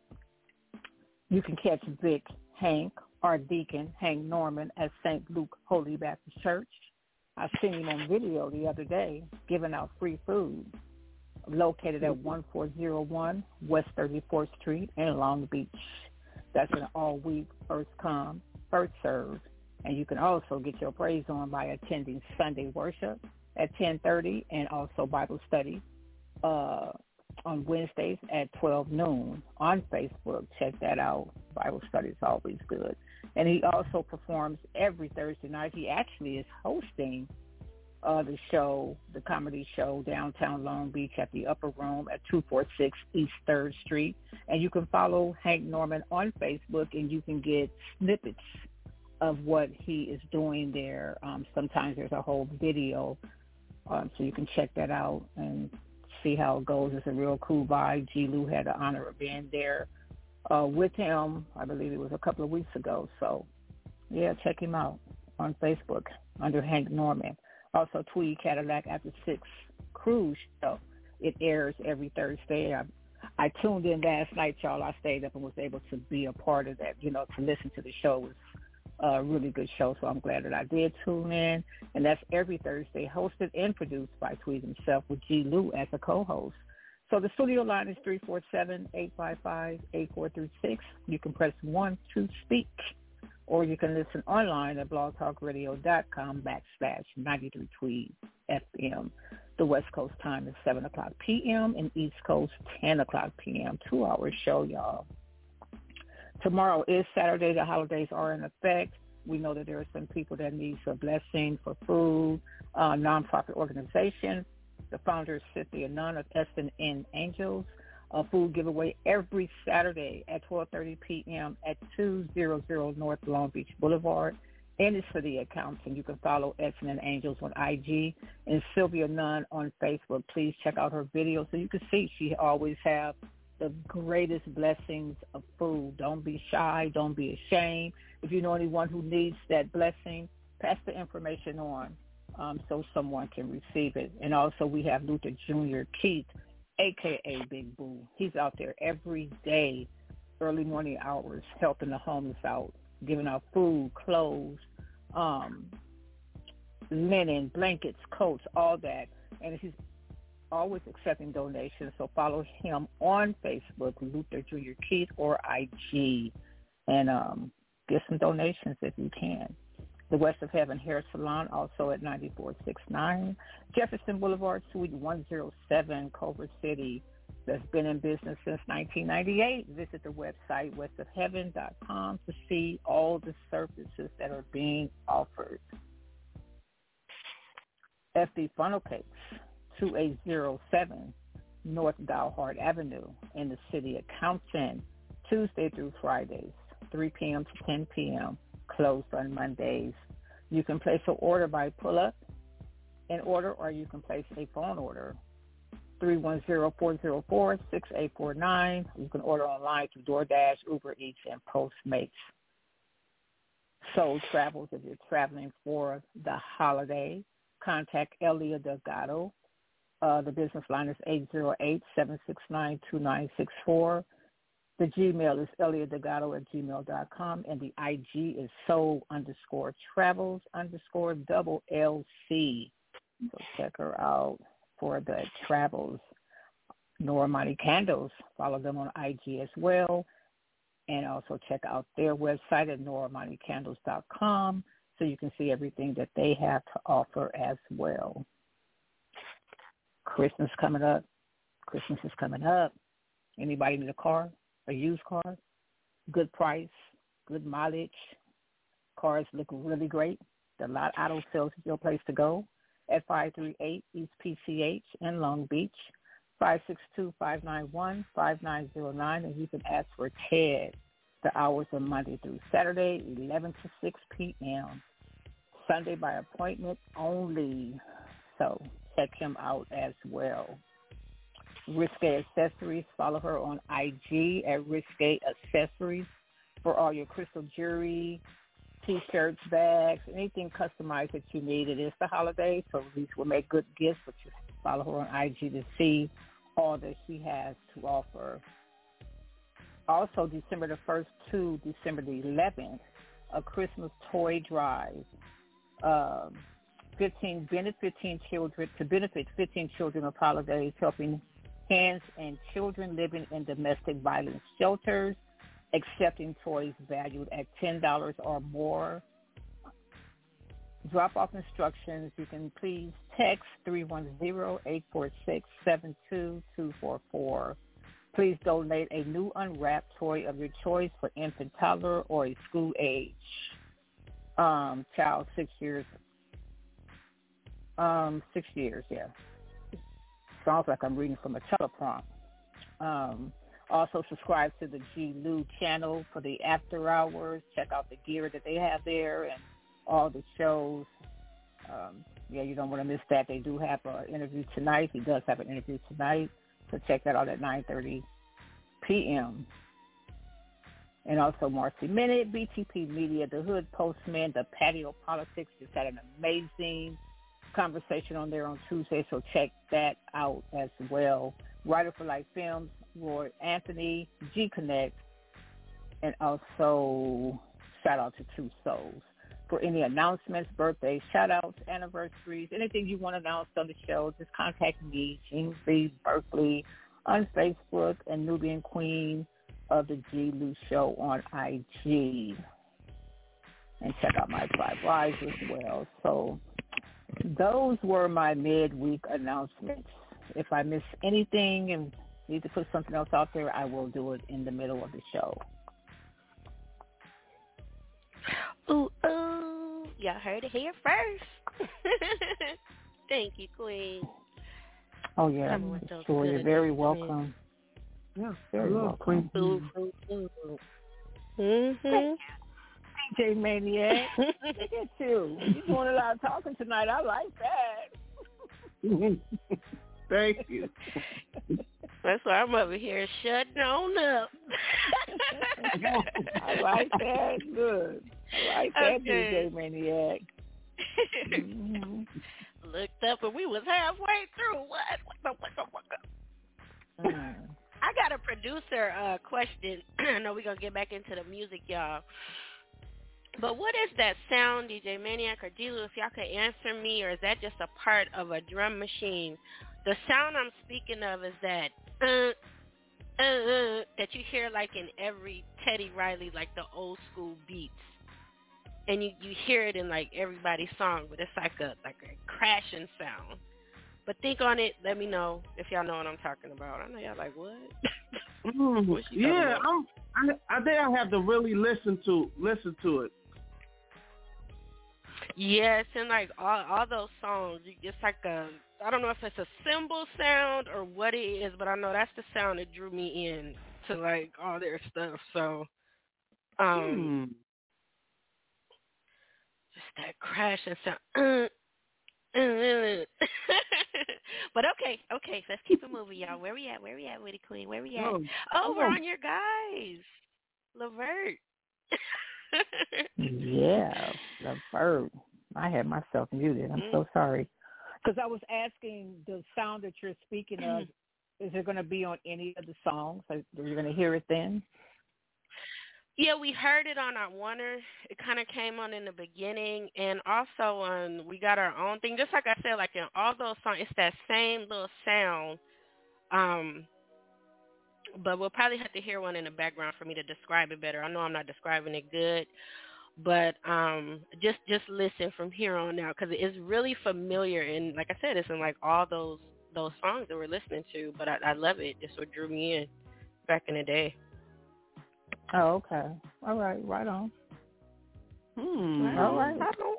You can catch Vic Hank, our deacon, Hank Norman, at Saint Luke Holy Baptist Church. I seen him on video the other day giving out free food, located at one four zero one West thirty-fourth Street in Long Beach. That's an all-week, first come, first serve. And you can also get your praise on by attending Sunday worship at ten thirty and also Bible study uh, on Wednesdays at twelve noon on Facebook. Check that out. Bible study is always good. And he also performs every Thursday night. He actually is hosting uh, the show, the comedy show, downtown Long Beach at the Upper Room at two forty-six East third Street. And you can follow Hank Norman on Facebook, and you can get snippets of what he is doing there. Um, sometimes there's a whole video, um, so you can check that out and see how it goes. It's a real cool vibe. G. Lou had the honor of being there uh, with him. I believe it was a couple of weeks ago. So, yeah, check him out on Facebook under Hank Norman. Also, Tweed Cadillac After Six Cruise Show. It airs every Thursday. I, I tuned in last night, y'all. I stayed up and was able to be a part of that, you know, to listen to the show. It was a really good show, so I'm glad that I did tune in. And that's every Thursday, hosted and produced by Tweed himself with G. Lou as a co-host. So the studio line is three four seven, eight five five, eight four three six. You can press one to speak, or you can listen online at blogtalkradio.com backslash 93 Tweed F M. The West Coast time is seven o'clock p.m. and East Coast ten o'clock p.m. Two-hour show, y'all. Tomorrow is Saturday. The holidays are in effect. We know that there are some people that need some blessing for food. Uh, nonprofit organization. The founder is Cynthia Nunn of S and N Angels. A food giveaway every Saturday at twelve thirty p.m. at two hundred North Long Beach Boulevard. And it's for the accounts, and you can follow S and N Angels on I G and Sylvia Nunn on Facebook. Please check out her videos so you can see she always have the greatest blessings of food. Don't be shy. Don't be ashamed. If you know anyone who needs that blessing, pass the information on um, so someone can receive it. And also we have Luther Junior Keith, a k a. Big Boo. He's out there every day, early morning hours, helping the homeless out, giving out food, clothes, um, linen, blankets, coats, all that. And he's always accepting donations, so follow him on Facebook, Luther Junior Keith, or I G, and um, get some donations if you can. The West of Heaven Hair Salon, also at ninety-four sixty-nine Jefferson Boulevard, Suite one oh seven, Culver City. That's been in business since nineteen ninety-eight. Visit the website west of heaven dot com to see all the services that are being offered. F D Funnel Cakes, two eight zero seven North Dalhart Avenue in the city of Compton, Tuesday through Fridays, three p.m. to ten p.m., closed on Mondays. You can place an order by pull-up and order, or you can place a phone order, three one zero, four zero four, six eight four nine. You can order online through DoorDash, Uber Eats, and Postmates. Soul Travels, if you're traveling for the holiday, contact Elia Delgado. Uh, the business line is eight zero eight, seven six nine, two nine six four. The Gmail is eliadelgado at gmail dot com, and the I G is soul underscore travels underscore double L C. So check her out for the travels. Nora Money Candles, follow them on I G as well. And also check out their website at nora money candles dot com so you can see everything that they have to offer as well. Christmas coming up. Christmas is coming up. Anybody need a car, a used car? Good price, good mileage. Cars look really great. The Lot Auto Sales is your place to go at five three eight East P C H in Long Beach, five six two, five nine one, five nine zero nine, and you can ask for Ted. The hours are Monday through Saturday, eleven to six p.m. Sunday by appointment only. So check him out as well. Risque Accessories. Follow her on I G at Risque Accessories for all your crystal jewelry, T-shirts, bags, anything customized that you need. It is the holiday, so these will make good gifts, but you follow her on I G to see all that she has to offer. Also, December the first to December the eleventh, a Christmas toy drive. Um, fifteen benefit fifteen children to benefit fifteen children of holidays, helping hands and children living in domestic violence shelters, accepting toys valued at ten dollars or more. Drop-off instructions. You can please text three one zero, eight four six, seven two two four four. Please donate a new unwrapped toy of your choice for infant, toddler, or a school age um, child, six years. Um, six years, yeah. Sounds like I'm reading from a teleprompt. Um, also, subscribe to the G. Lou channel for the after hours. Check out the gear that they have there and all the shows. Um, yeah, you don't want to miss that. They do have an interview tonight. He does have an interview tonight. So check that out at nine thirty p.m. And also Marcy Minute, B T P Media, The Hood Postman, The Patio Politics. Just had an amazing conversation on there on Tuesday, so check that out as well. Writer for Life Films, Roy Anthony, G Connect, and also shout out to True Souls. For any announcements, birthdays, shout-outs, anniversaries, anything you want to announce on the show, just contact me, Jean Reed Berkeley, on Facebook, and Nubian Queen of the G. Lou Show on I G. And check out my Five Lives as well. So those were my midweek announcements. If I miss anything and need to put something else out there, I will do it in the middle of the show. Ooh, ooh, y'all heard it here first. Thank you, Queen. Oh, yeah, sure. You're very welcome. Yeah, very welcome. Ooh, ooh, ooh. Mm-hmm. D J Maniac, look at you. You're doing a lot of talking tonight. I like that. Thank you. That's why I'm over here shutting on up. I like that. Good. I like that, Okay. D J Maniac. Mm-hmm. Looked up and we was halfway through. What? What the, what the, what the? Mm. I got a producer uh, question. I know we're going to get back into the music, y'all. But what is that sound, D J Maniac or D-Lou, if y'all could answer me, or is that just a part of a drum machine? The sound I'm speaking of is that uh, uh, uh, that you hear like in every Teddy Riley, like the old school beats. And you, you hear it in like everybody's song, but it's like a like a crashing sound. But think on it. Let me know if y'all know what I'm talking about. I know y'all like, what? Mm, What she yeah, talking I'm, I, I think I have to really listen to listen to it. Yeah, it's in like all all those songs. It's like a, I don't know if it's a cymbal sound or what it is, but I know that's the sound that drew me in to like all their stuff. So, um, Hmm. just that crashing sound. But okay, okay, let's keep it moving, y'all. Where we at? Where we at, Witty Queen? Where we at? Oh, Oh, we're oh. on your guys, Levert. Yeah, the verb. I had myself muted. I'm so sorry. Because I was asking the sound that you're speaking of, is it going to be on any of the songs? Are you going to hear it then? Yeah, we heard it on our Warner. It kind of came on in the beginning, and also on we got our own thing. Just like I said, like in all those songs, it's that same little sound. Um, but we'll probably have to hear one in the background for me to describe it better. I know I'm not describing it good, but um, just just listen from here on out because it's really familiar. And like I said, it's in like all those those songs that we're listening to. But I, I love it. It's what drew me in back in the day. Oh, okay. All right. Right on. Hmm. All right.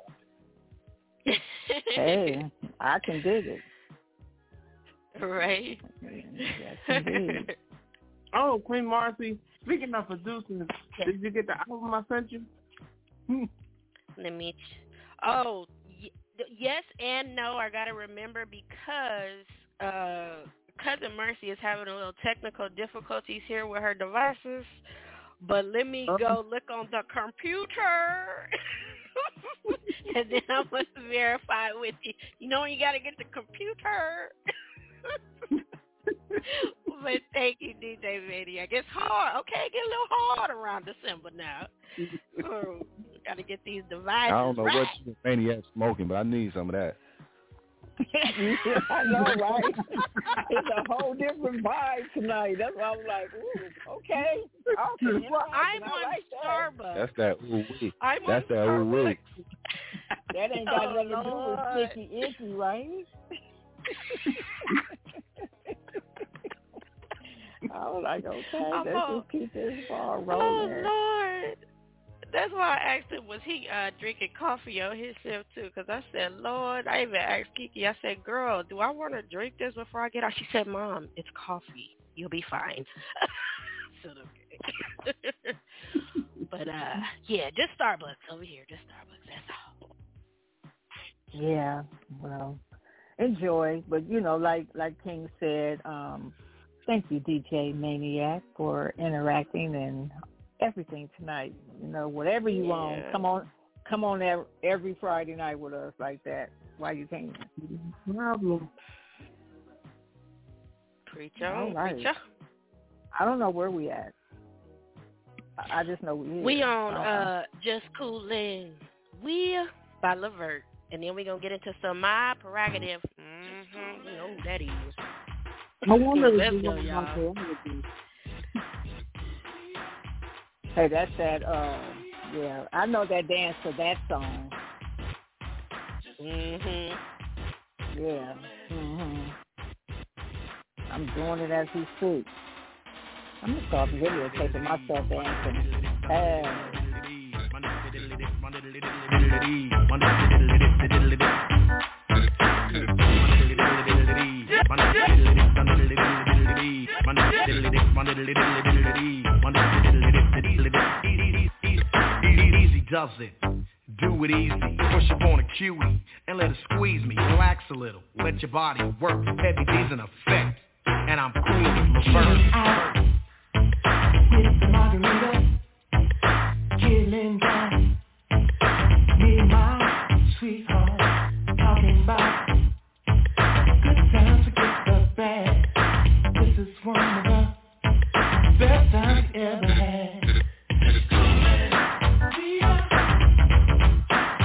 Hey, I can dig it. Right. Yes, indeed. Oh, Queen Marcy. Speaking of producing, did you get the album I sent you? Let me. Ch- oh, y- yes and no. I gotta remember because uh, Cousin Mercy is having a little technical difficulties here with her devices. But let me go look on the computer, and then I'm gonna verify with you. You know when you gotta get the computer. But thank you, D J Maniac. It's hard. Okay, get a little hard around December now. Oh, gotta get these devices. I don't know right. what you Maniac smoking, but I need some of that. I know, right? It's a whole different vibe tonight. That's why I'm like, ooh, okay. okay well, I'm on like Starbucks. That. That's that ooh wee. I'm That's on that ooh wee. That ain't got oh, nothing Lord. to do with sticky icky, right? I was like, okay, I'm let's on. just keep this ball Oh rolling. Lord. That's why I asked him, was he uh, drinking coffee on his shift too? Because I said, Lord, I even asked Kiki, I said, girl, do I want to drink this before I get out? She said, Mom, it's coffee. You'll be fine. So, okay. But, uh, yeah, just Starbucks over here. Just Starbucks, that's all. Yeah, well, enjoy. But, you know, like like King said, um, thank you, D J Maniac, for interacting and everything tonight. You know, whatever you yeah. want, come on, come on every, every Friday night with us like that. Why you can't? No problem. Preach on, All right. preach on. I don't know where we at. I, I just know we here. We on uh, Just Coolin' We by Levert. And then we're going to get into some My Prerogative. Mm-hmm. You know who that is. I wonder if Let's you go, know y'all. My Prerogative. Hey, that's that, uh, yeah, I know that dance to that song. Mm-hmm. Yeah. Mm-hmm. I'm doing it as we speak. I'm going to start videotaping myself dancing. Hey. Easy does it. Do it easy. Push up on a cutie and let it squeeze me. Relax a little. Let your body work. Heavy D's in effect. And I'm cool with Levert. With the margarita, killing time. Me and my sweetheart talking about good times to get the bad. This is one of the best times we ever had.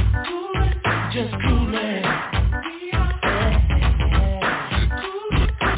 Just coolin'. Yeah.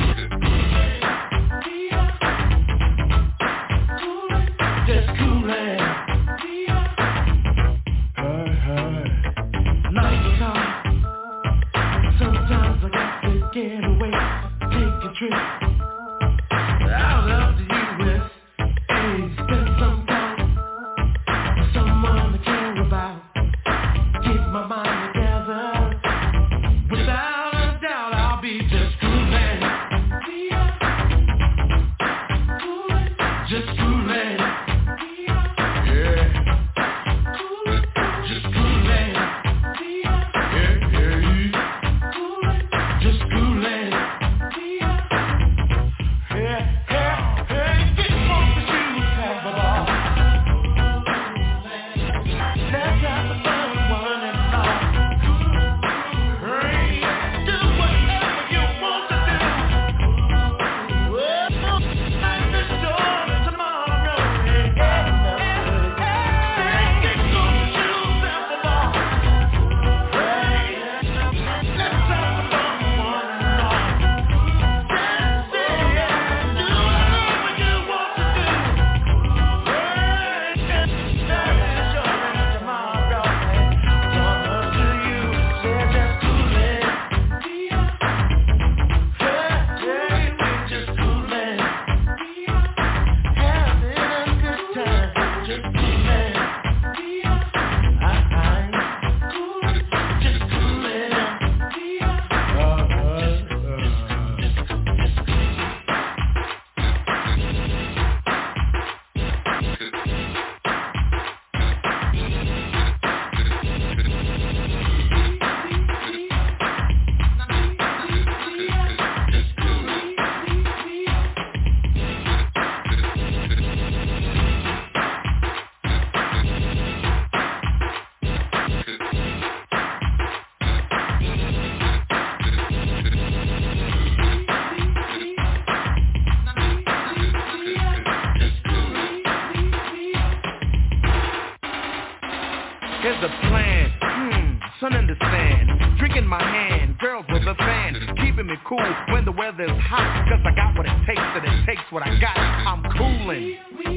the plan? Hmm, sun in the sand, drink in my hand, girls with a fan, keeping me cool when the weather's hot, cause I got what it takes and it takes what I got, I'm coolin'.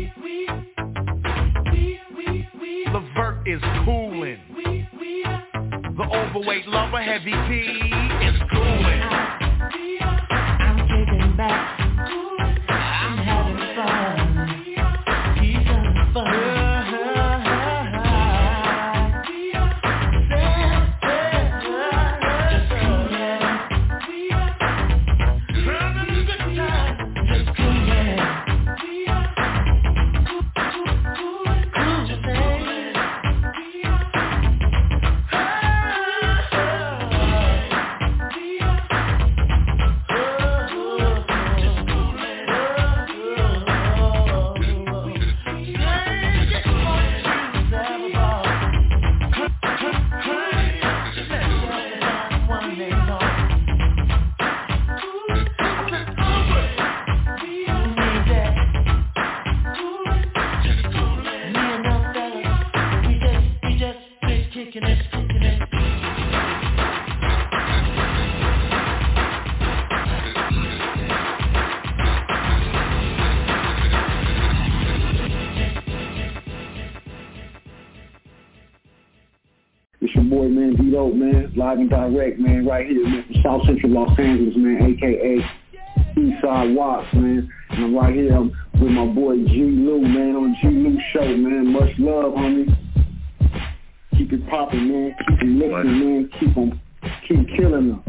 Levert is coolin'. The overweight lover, Heavy T, is coolin'. I'm kicking back, I'm having fun, he's having fun. Live and direct, man, right here, man, from South Central Los Angeles, man, a k a. Eastside Watts, man. And I'm right here I'm with my boy G. Lou, man, on G. Lou Show, man. Much love, homie. Keep it popping, man. Keep it lifting, man. Keep them, keep killing them.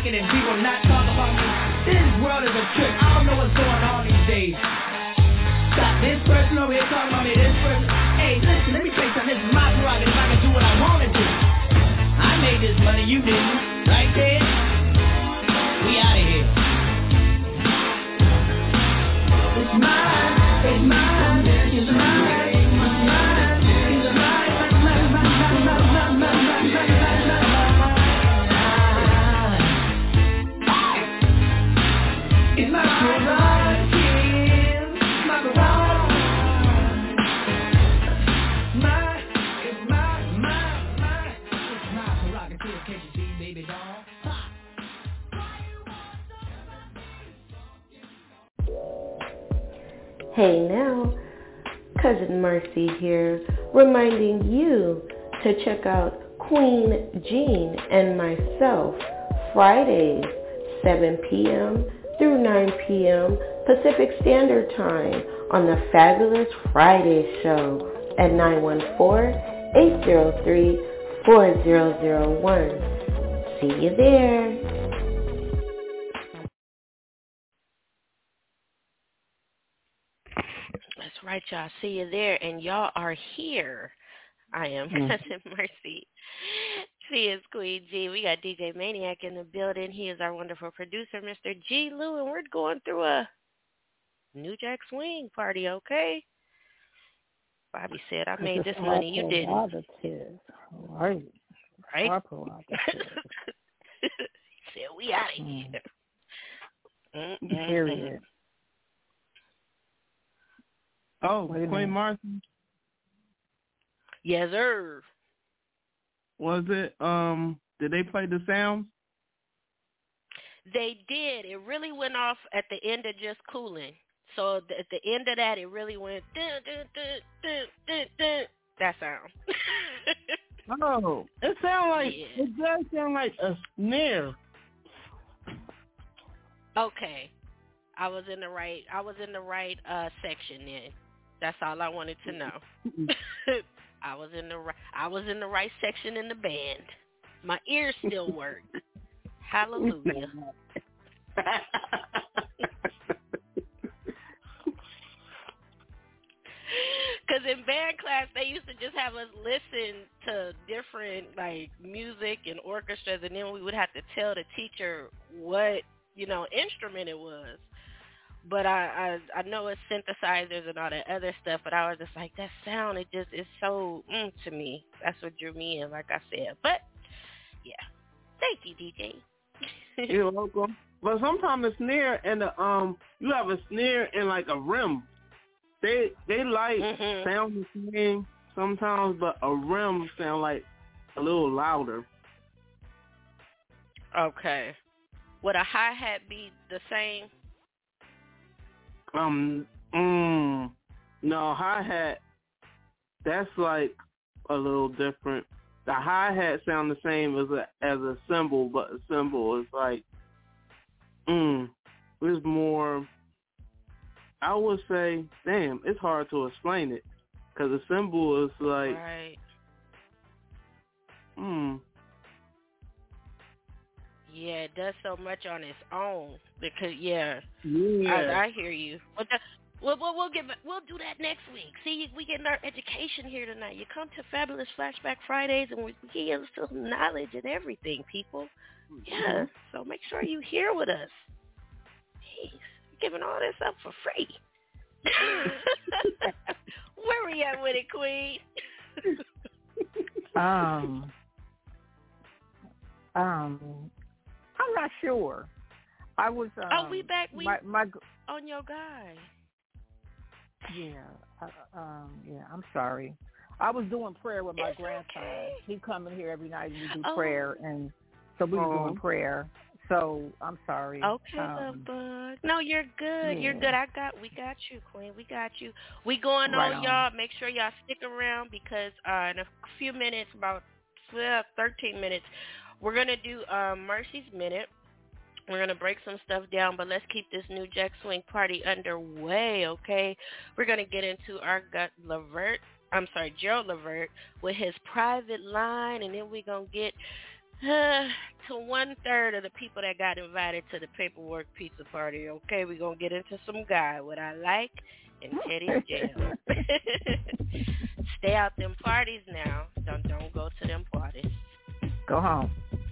like it and people not talk about me. This world is a trick. I don't know what's going on these days. Got this person over here talking about me, this person. Hey, listen, let me tell you something. This is my prerogative. I can do what I want to do. I made this money, you didn't. Right there? We out of here. It's mine, it's mine, it's mine. Hey now, Cousin Mercy here, reminding you to check out Queen Jean and myself Fridays, seven p.m. through nine p.m. Pacific Standard Time on the Fabulous Friday Show at nine one four, eight zero three, four zero zero one. See you there. That's right, y'all. See you there, and y'all are here. I am Mm. Cousin Mercy. She is Queen G. We got D J Maniac in the building. He is our wonderful producer, Mister G. Lou, and we're going through a New Jack Swing party, okay? Bobby said, I made this money, you didn't. Right. Right? Our prerogative. Said, we out of here. Mm-mm-mm. Period. Oh, Wait a Queen minute. Martin. Yes, sir. Was it? Um, did they play the sounds? They did. It really went off at the end of Just Coolin'. So th- at the end of that, it really went dun, dun, dun, dun, dun, dun. That sound. Oh, it sounds like Yeah. it does sound like a snare. Okay, I was in the right. I was in the right uh, section then. That's all I wanted to know. I was in the right. I was in the right section in the band. My ears still work. Hallelujah. Because in band class, they used to just have us listen to different, like, music and orchestras, and then we would have to tell the teacher what, you know, instrument it was. But I, I, I know it's synthesizers and all that other stuff, but I was just like, that sound, it just is so mm, to me. That's what drew me in, like I said. But, yeah. Thank you, D J. You're welcome. But sometimes the snare and the, um, you have a snare and, like, a rim. They they like mm-hmm. sound the same sometimes, but a rim sound like a little louder. Okay. Would a hi-hat be the same? Um, mm, no, hi-hat, that's like a little different. The hi-hat sound the same as a as a cymbal, but a cymbal is like, mm, it's more, I would say, damn, it's hard to explain it. Because a cymbal is like, right. hmm. Yeah, it does so much on its own. Because, yeah, Yeah. I, I hear you. But the, we'll, we'll, we'll, get, we'll do that next week. See, we getting our education here tonight. You come to Fabulous Flashback Fridays, and we give you some knowledge and everything, people. Yeah, so make sure you here with us. Jeez, we're giving all this up for free. Where we at with it, Queen? um, um, I'm not sure. I was. Um, oh, we back. We my, my on your guy. Yeah. Uh, um. Yeah. I'm sorry. I was doing prayer with my it's grandson. Okay. He come in here every night and we do oh. prayer, and so we were Oh. doing prayer. So I'm sorry. Okay, um, love bug. No, you're good. Yeah. You're good. I got. We got you, Queen. We got you. We going Right on, on. y'all. Make sure y'all stick around because uh, in a few minutes, about well, thirteen minutes, we're gonna do um, Mercy's Minute. We're going to break some stuff down, but let's keep this New Jack Swing party underway, okay? We're going to get into our gut Levert, I'm sorry, Gerald Levert with his private line, and then we're going to get to one third of the people that got invited to the Paperwork Pizza Party. Okay, we're going to get into some guy, what I like, and Teddy's jail. Stay out them parties now. Don't, don't go to them parties. Go home.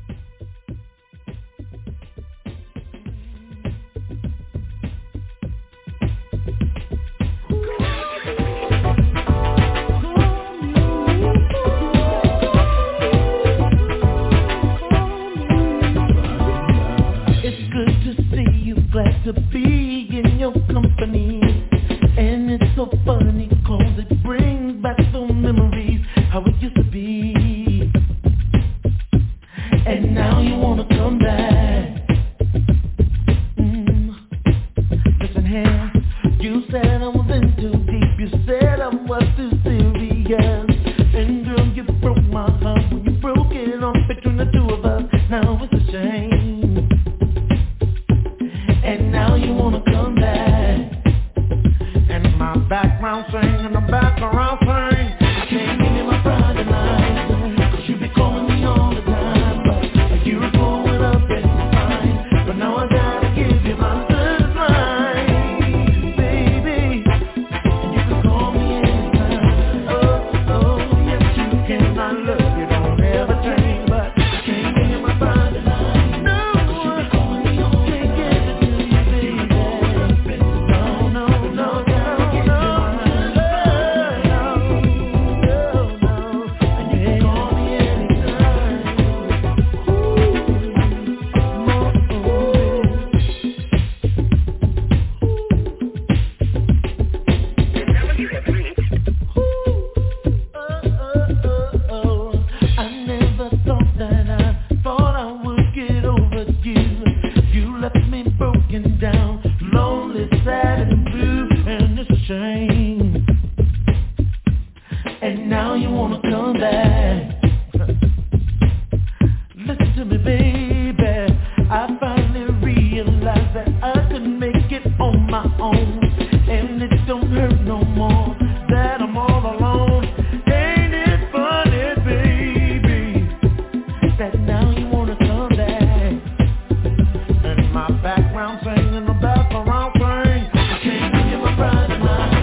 Glad to be in your company, and it's so funny cause it brings back some memories how it used to be, and now you wanna come back. mm. Listen here, you said I was in too deep, you said I was too serious, and girl you broke my heart when you broke it off between the two of us. Now it's a shame. And now you wanna come back, and my background sing and the background sing. I can't give you my Friday night, cause you be calling me all the time, but you were going up and fine, but now I gotta give you my good line, baby. And you can call me anytime. Oh, oh, yes you can. I love you, don't ever change, but I can't give you my Friday night. And now you wanna come back. Listen to me, baby. I finally realized that I could make it on my own, and it don't hurt no more that I'm all alone. Ain't it funny, baby, that now you wanna come back? And my background sing and the background sing. I can't give you my Friday night.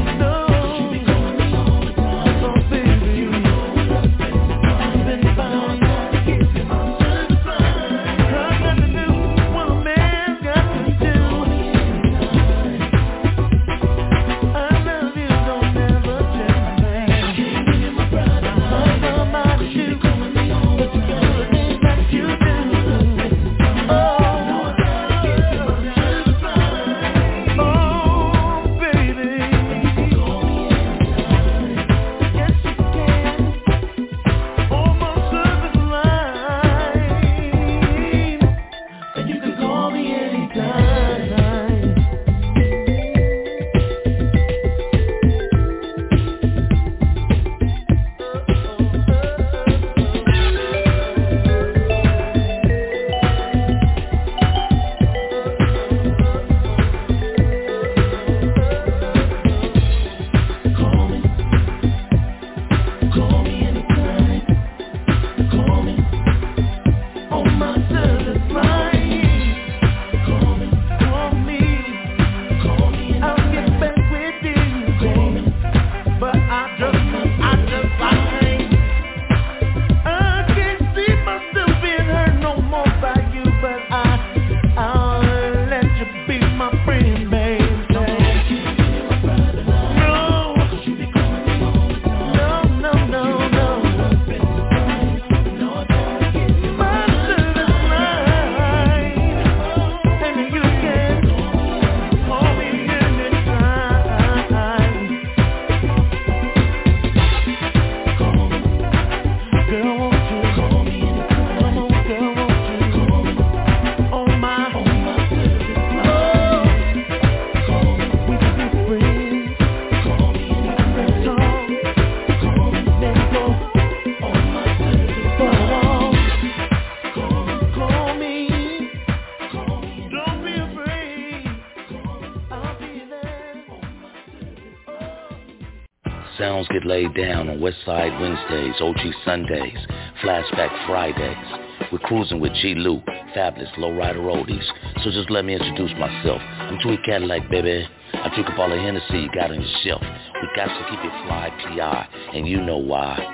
Sounds get laid down on Westside Wednesdays, O G Sundays, Flashback Fridays. We're cruising with G. Lou, fabulous lowrider oldies. So just let me introduce myself. I'm Tweet Cadillac, baby. I drink up all the Hennessy you got on your shelf. We got to keep it fly, P I, and you know why.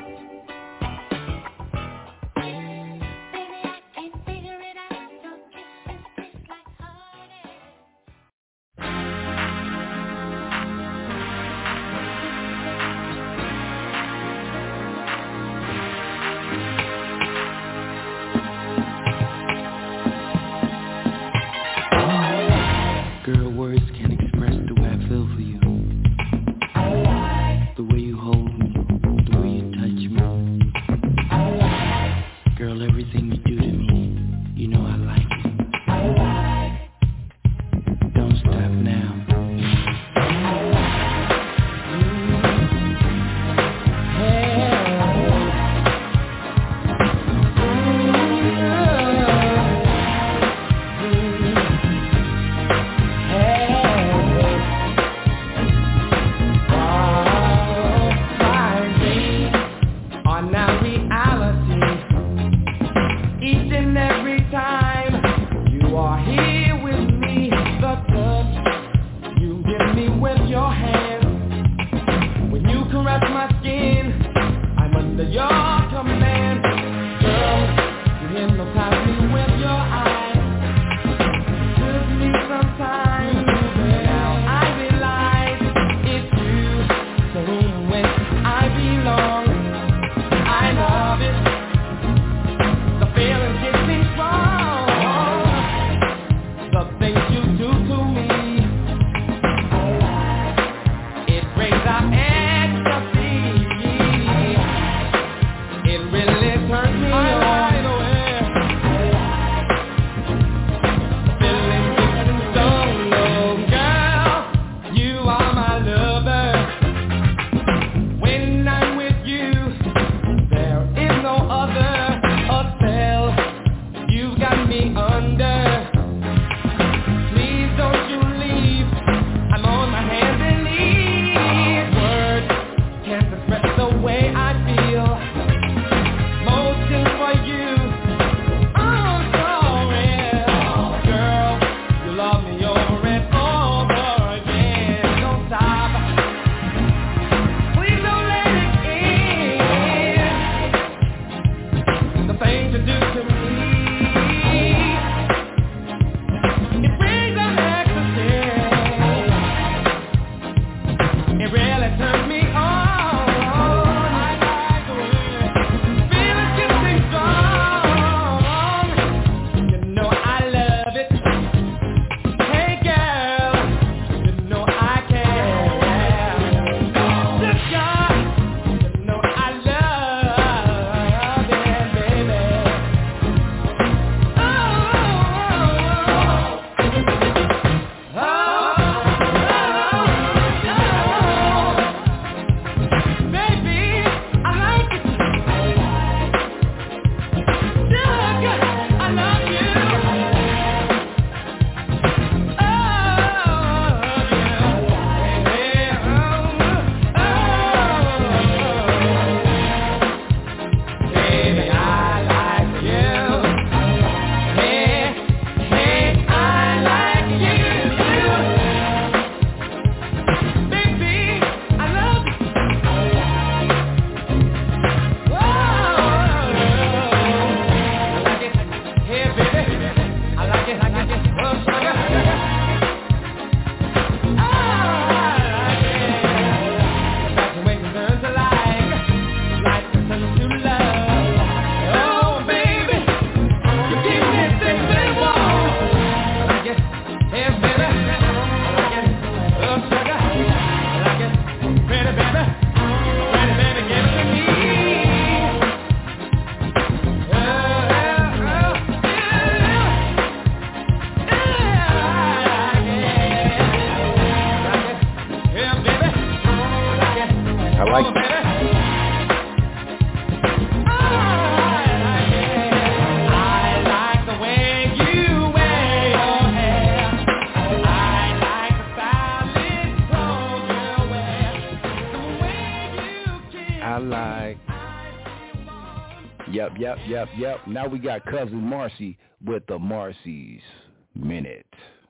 Yep, yep, yep, yep. Now we got Cousin Marcy with the Marcy's Minute.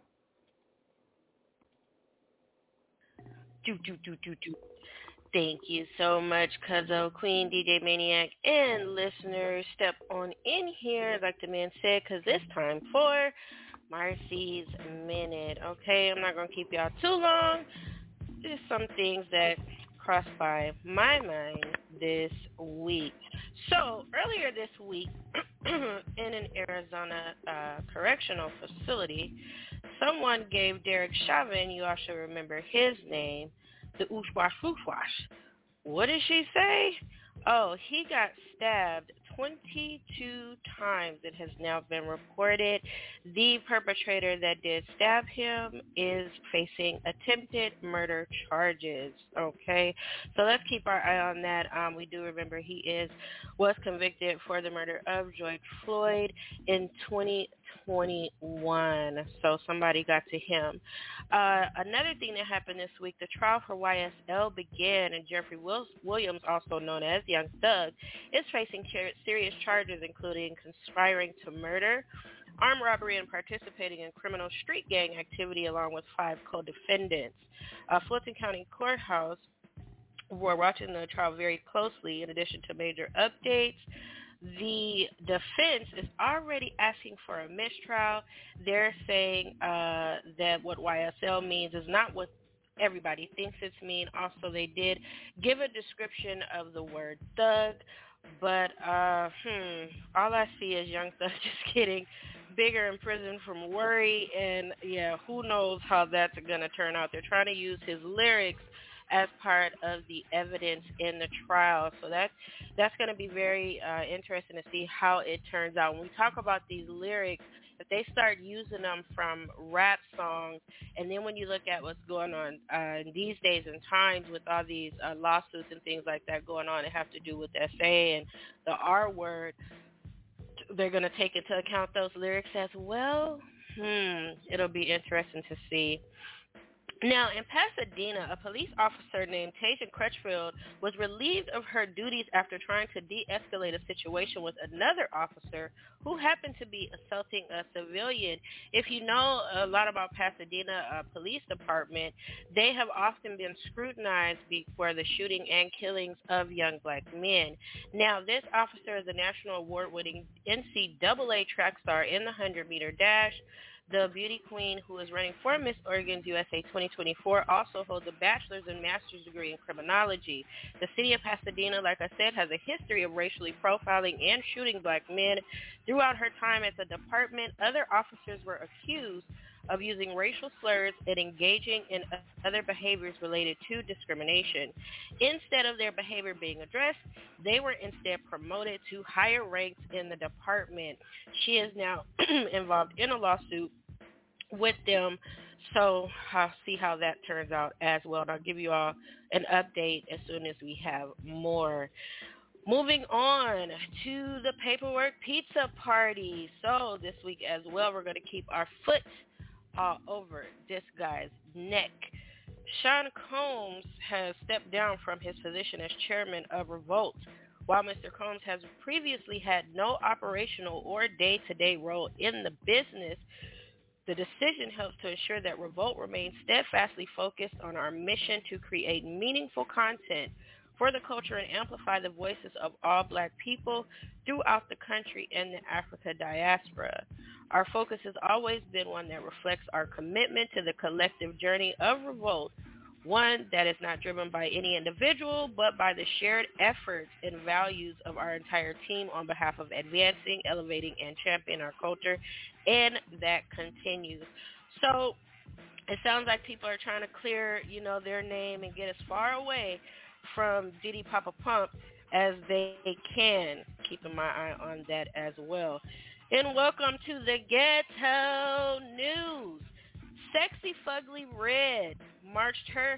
Do, do, do, do, do. Thank you so much, Cuzzo, Queen, D J Maniac, and listeners. Step on in here, like the man said, because it's time for Marcy's Minute. Okay, I'm not going to keep y'all too long. Just some things that crossed by my mind this week. So, earlier this week, in an Arizona uh, correctional facility, someone gave Derek Chauvin, you all should remember his name, the oosh-wash, oosh-wash. What did she say? Oh, he got stabbed twenty-two times. It has now been reported. The perpetrator that did stab him is facing attempted murder charges. Okay, so let's keep our eye on that. Um, we do remember he is was convicted for the murder of George Floyd in twenty twenty-one. So somebody got to him. Uh, another thing that happened this week, the trial for Y S L began, and Jeffrey Williams, also known as Young Thug, is facing serious charges including conspiring to murder, armed robbery, and participating in criminal street gang activity along with five co-defendants. Uh, Fulton County Courthouse, we're watching the trial very closely. In addition to major updates, the defense is already asking for a mistrial. They're saying uh, that what Y S L means is not what everybody thinks it's mean. Also, they did give a description of the word thug, but uh, hmm, all I see is Young Thug just getting bigger in prison from worry, and yeah, who knows how that's going to turn out. They're trying to use his lyrics as part of the evidence in the trial. So that's, that's going to be very uh, interesting to see how it turns out. When we talk about these lyrics, if they start using them from rap songs, and then when you look at what's going on uh, these days and times with all these uh, lawsuits and things like that going on that have to do with S A and the R word, they're going to take into account those lyrics as well. Hmm, it'll be interesting to see. Now, in Pasadena, a police officer named Tasia Crutchfield was relieved of her duties after trying to de-escalate a situation with another officer who happened to be assaulting a civilian. If you know a lot about Pasadena uh, Police Department, they have often been scrutinized for the shooting and killings of young black men. Now, this officer is a national award-winning N C double A track star in the hundred-meter dash. The beauty queen who is running for Miss Oregon's U S A twenty twenty-four also holds a bachelor's and master's degree in criminology. The city of Pasadena, like I said, has a history of racially profiling and shooting black men. Throughout her time at the department, other officers were accused of using racial slurs and engaging in other behaviors related to discrimination. Instead of their behavior being addressed, they were instead promoted to higher ranks in the department. She is now involved in a lawsuit with them, so I'll see how that turns out as well. And I'll give you all an update as soon as we have more. Moving on to the Paperwork Pizza Party. So this week as well, we're going to keep our foot all over this guy's neck. Sean Combs has stepped down from his position as chairman of Revolt. While Mister Combs has previously had no operational or day-to-day role in the business, the decision helps to ensure that Revolt remains steadfastly focused on our mission to create meaningful content for the culture and amplify the voices of all black people throughout the country and the Africa diaspora. Our focus has always been one that reflects our commitment to the collective journey of Revolt, one that is not driven by any individual, but by the shared efforts and values of our entire team on behalf of advancing, elevating, and championing our culture, and that continues. So it sounds like people are trying to clear, you know, their name and get as far away from Diddy Papa Pump as they can, keeping my eye on that as well. And welcome to the Ghetto News. Sexy Fugly Red marched her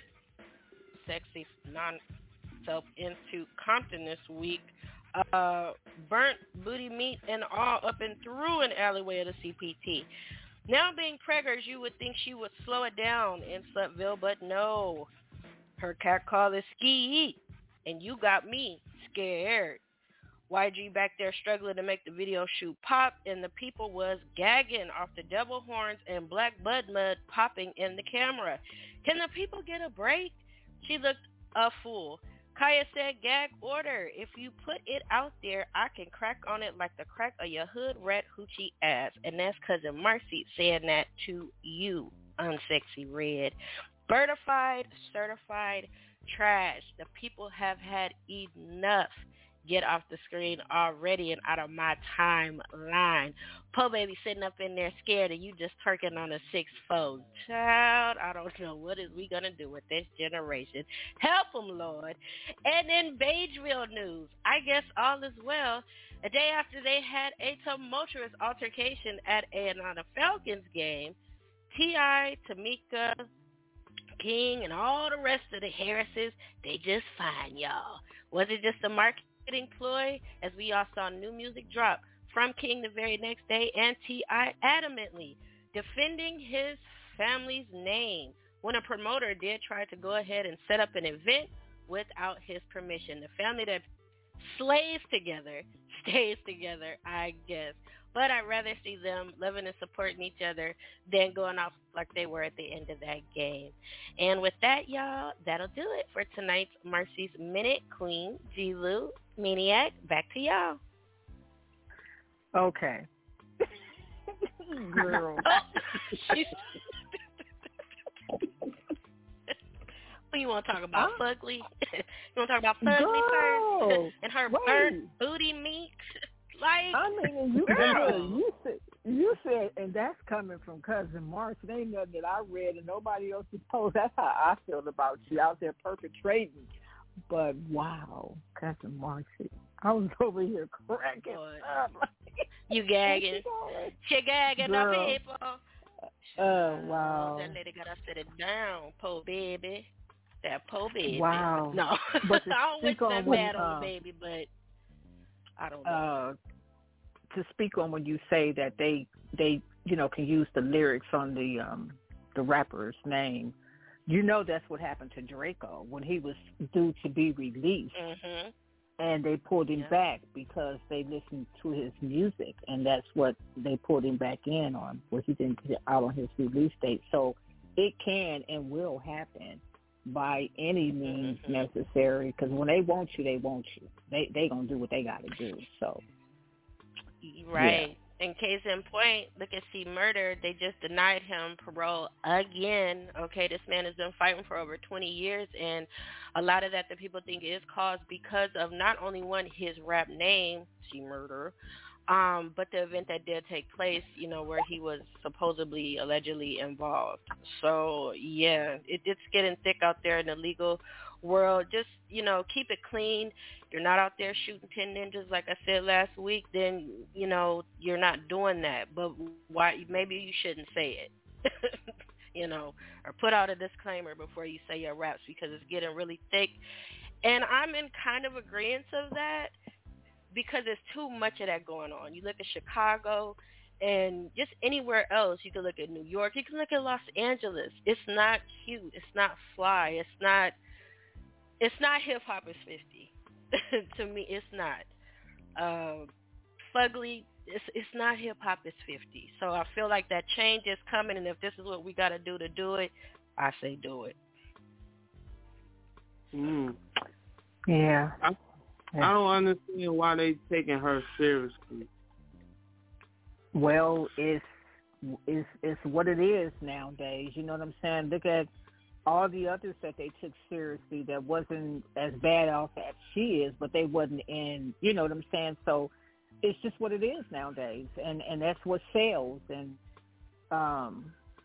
sexy non-self into Compton this week. Uh, burnt booty meat and all up and through an alleyway of the C P T. Now being preggers, you would think she would slow it down in Slutville, but no. Her cat call is Ski Eat, and you got me scared. Y G back there struggling to make the video shoot pop, and the people was gagging off the devil horns and black bud mud popping in the camera. Can the people get a break? She looked a fool. Kaya said, gag order. If you put it out there, I can crack on it like the crack of your hood rat hoochie ass. And that's Cousin Marcy saying that to you, Unsexy Red. Birdified, certified trash. The people have had enough. Get off the screen already and out of my timeline. Po Baby sitting up in there scared and you just twerking on a six-fold. Child, I don't know what is we going to do with this generation. Help them, Lord. And in Beigeville news, I guess all is well. A day after they had a tumultuous altercation at an Atlanta Falcons game, T I, Tamika, King, and all the rest of the Harrises, they just fine, y'all. Was it just a market ploy, as we all saw new music drop from King the very next day, and T I adamantly defending his family's name when a promoter did try to go ahead and set up an event without his permission. The family that slays together stays together, I guess. But I'd rather see them loving and supporting each other than going off like they were at the end of that game. And with that, y'all, that'll do it for tonight's Marcy's Minute. Queen, G. Lou, Maniac, back to y'all. Okay. Girl. Oh, what you want to talk about, huh? Fugly? You want to talk about Fugly Girl, first? And her wait. burnt booty meat? Like, I mean, you, girl. you said, you said, and that's coming from Cousin Marcy. It ain't nothing that I read and nobody else supposed. That's how I feel about you out there perpetrating. But wow, Cousin Marcy, I was over here cracking up. You gagging? She gagging Girl. the people. Oh wow. That lady got to sit it down, po baby. That po baby. Wow. No, But I don't wish on that when, bad on uh, the baby, but I don't know. Uh, to speak on when you say that they they you know can use the lyrics on the um the rapper's name, you know that's what happened to Draco when he was due to be released, mm-hmm. and they pulled him Yeah. back because they listened to his music, and that's what they pulled him back in on, where he didn't get out on his release date. So it can and will happen by any means Mm-hmm. necessary, because when they want you, they want you. They they gonna do what they got to do. So. Right. In case in point, look at C Murder. They just denied him parole again. Okay, this man has been fighting for over twenty years, and a lot of that the people think is caused because of not only one, his rap name, C Murder, um, but the event that did take place, you know, where he was supposedly, allegedly involved. So, yeah, it, it's getting thick out there in the legal world. Just, you know, keep it clean. You're not out there shooting ten ninjas like I said last week, then, you know, you're not doing that. But why? Maybe you shouldn't say it, you know, or put out a disclaimer before you say your raps, because it's getting really thick. And I'm in kind of agreement of that because there's too much of that going on. You look at Chicago and just anywhere else. You can look at New York. You can look at Los Angeles. It's not cute. It's not fly. It's not It's not hip-hop is fifty. To me, it's not. Um, Fugly, it's, it's not hip-hop is fifty. So I feel like that change is coming, and if this is what we got to do to do it, I say do it. Mm. Yeah. I, I don't understand why they taking her seriously. Well, it's it's it's what it is nowadays. You know what I'm saying? Look at all the others that they took seriously that wasn't as bad off as she is, but they wasn't in, you know what I'm saying? So it's just what it is nowadays, and, and that's what sells, and um,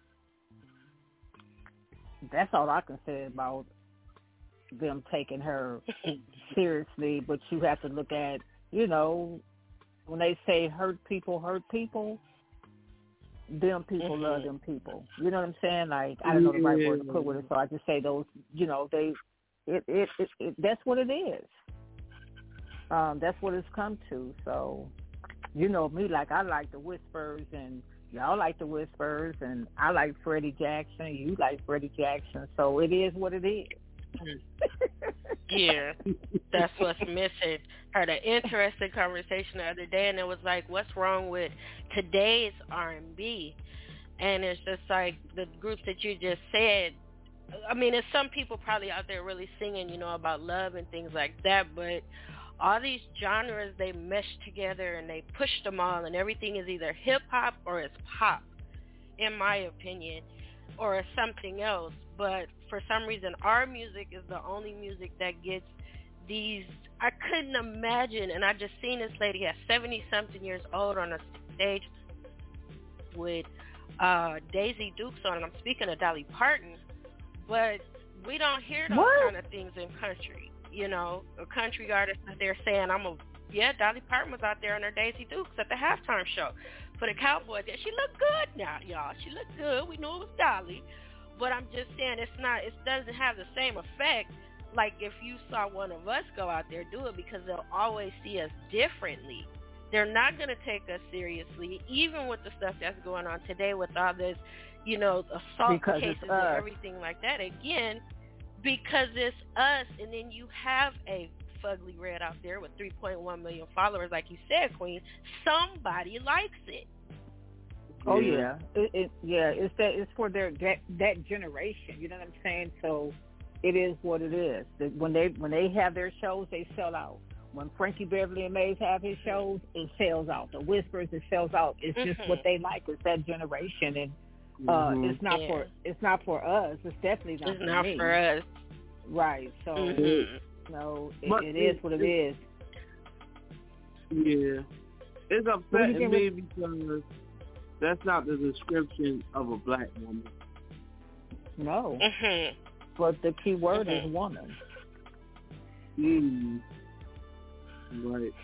that's all I can say about them taking her seriously. But you have to look at, you know, when they say hurt people, hurt people, them people Mm-hmm. love them people. You know what I'm saying? Like, I don't know the right word to put with it, so I just say those, you know, they, it, it, it, it that's what it is. Um, that's what it's come to. So, you know me, like, I like the Whispers, and y'all like the Whispers, and I like Freddie Jackson, you like Freddie Jackson, so it is what it is. Yeah, that's what's missing. Heard an interesting conversation the other day, and it was like, what's wrong with today's R and B? And it's just like the groups that you just said. I mean, there's some people probably out there really singing, you know, about love and things like that, but all these genres, they mesh together and they push them all, and everything is either hip-hop or it's pop, in my opinion, or it's something else. But for some reason, our music is the only music that gets these. I couldn't imagine, and I just seen this lady at seventy-something years old on a stage with uh, Daisy Dukes on it. I'm speaking of Dolly Parton, but we don't hear those What? kind of things in country. You know, a country artist out there saying, I'm a, yeah, Dolly Parton was out there on her Daisy Dukes at the halftime show for the Cowboys. She looked good now, y'all. She looked good. We knew it was Dolly. But I'm just saying it's not, it doesn't have the same effect like if you saw one of us go out there do it, because they'll always see us differently. They're not going to take us seriously, even with the stuff that's going on today with all this, you know, assault Because cases it's and us. everything like that. Again, because it's us, and then you have a Fugly Red out there with three point one million followers, like you said, Queen. Somebody likes it. Oh yeah, it, it yeah. It's that it's for their that, that generation. You know what I'm saying? So it is what it is. That when they when they have their shows, they sell out. When Frankie Beverly and Mays have his shows, it sells out. The Whispers, it sells out. It's just Mhm. what they like. It's that generation, and uh, Mhm. it's not Yeah. for it's not for us. It's definitely not It's for not me. for us. Right. So Mhm. no, it, But it is what it is. Yeah. It's What do you upsetting think me because that's not the description of a black woman. No. Mhm. But the key word Mhm. is woman. Mm. Right.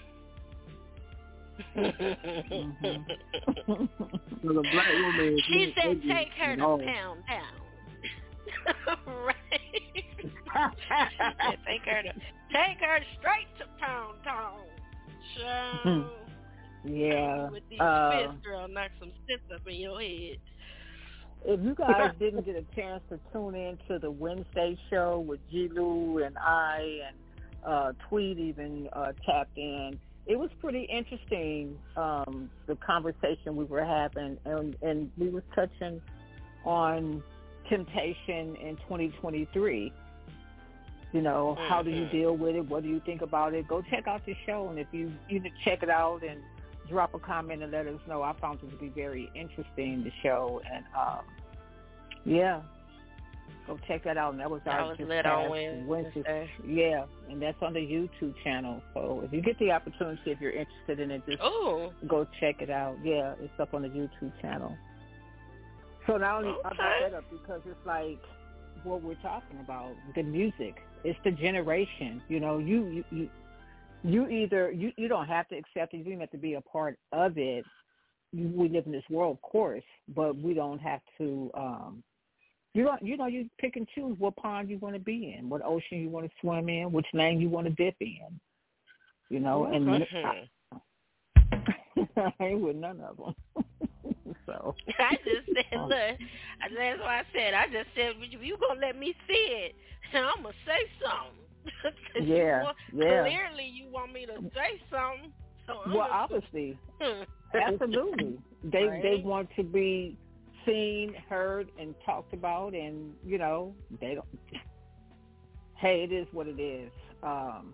Mhm. So the black woman is She not said, ignorant "Take her at to all. pound pound." Right. She said, "Take her to take her straight to pound pound." Show. Yeah. With these Uh, fists, girl, knock some sense up in your head. if you guys didn't get a chance to tune in to the Wednesday show with G. Lou and I and uh, Tweet even uh, tapped in, it was pretty interesting, um, the conversation we were having, and, and we were touching on temptation in twenty twenty-three. You know, mm-hmm. How do you deal with it? What do you think about it? Go check out the show, and if you either check it out and drop a comment and let us know. I found it to be very interesting, the show, and um, yeah, go check that out. And that was that our was just lit past on Wednesday. Wednesday. Yeah, and that's on the YouTube channel. So if you get the opportunity, if you're interested in it, just Ooh. go check it out. Yeah, it's up on the YouTube channel. So not only Okay. I brought that up because it's like what we're talking about, the music. It's the generation. You know, you you. you You either you, you don't have to accept it. You don't have to be a part of it. We live in this world, of course, but we don't have to. Um, you don't. You know, you pick and choose what pond you want to be in, what ocean you want to swim in, which lane you want to dip in. You know, and mm-hmm. I, I ain't with none of them. So I just said, look, that's why I said. I just said, you, you gonna let me see it, and I'm gonna say something. Yeah, you want, yeah. Clearly, you want me to say something. So I'm well, gonna, obviously, absolutely. They right? they want to be seen, heard, and talked about, and you know they don't. Hey, it is what it is. Um,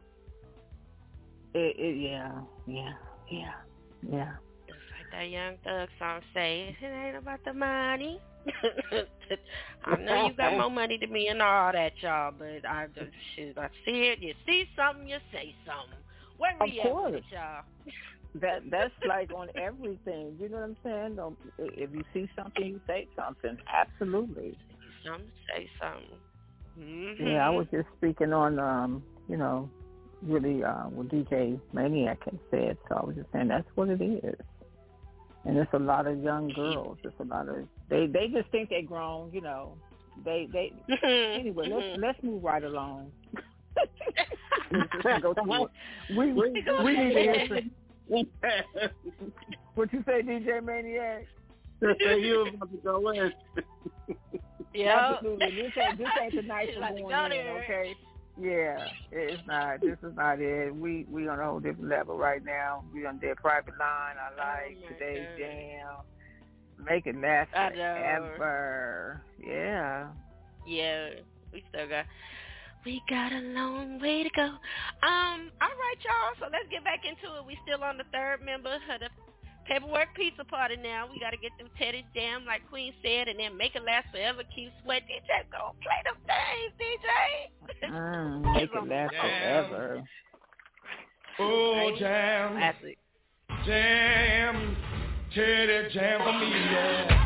it, it yeah, yeah, yeah, yeah. Just like that Young Thug song say, it ain't about the money. I know you got more money than me and all that, y'all, but I just shoot, I see it. You see something, you say something. Where Of we course. at with it, y'all? That that's like on everything. You know what I'm saying? Don't, if you see something, you say something. Absolutely. Something, say something. Mm-hmm. Yeah, I was just speaking on, um, you know, really uh, what D J Maniac had said. So I was just saying that's what it is. And there's a lot of young girls. There's a lot of they. They just think they're grown. You know. They they. Anyway, let's let's move right along. Go to we we, we need to answer. What you say, D J Maniac? You about to go in? Yeah. Absolutely. This ain't this ain't the night for Like going go in. there. Okay. Yeah, it's not. This is not it. We we on a whole different level right now. We on their private line. I like oh today's God. jam. Make it last forever. Yeah. Yeah, we still got we got a long way to go. Um, all right, y'all. So let's get back into it. We still on the third member of the Paperwork Pizza Party now. We got to get them Teddy Jam, like Queen said, and then Make It Last Forever. Keep Sweat. D J, go play them things, D J. Mm, make it last forever. Oh, jam. Classic. Jam. Teddy Jam for me, yeah.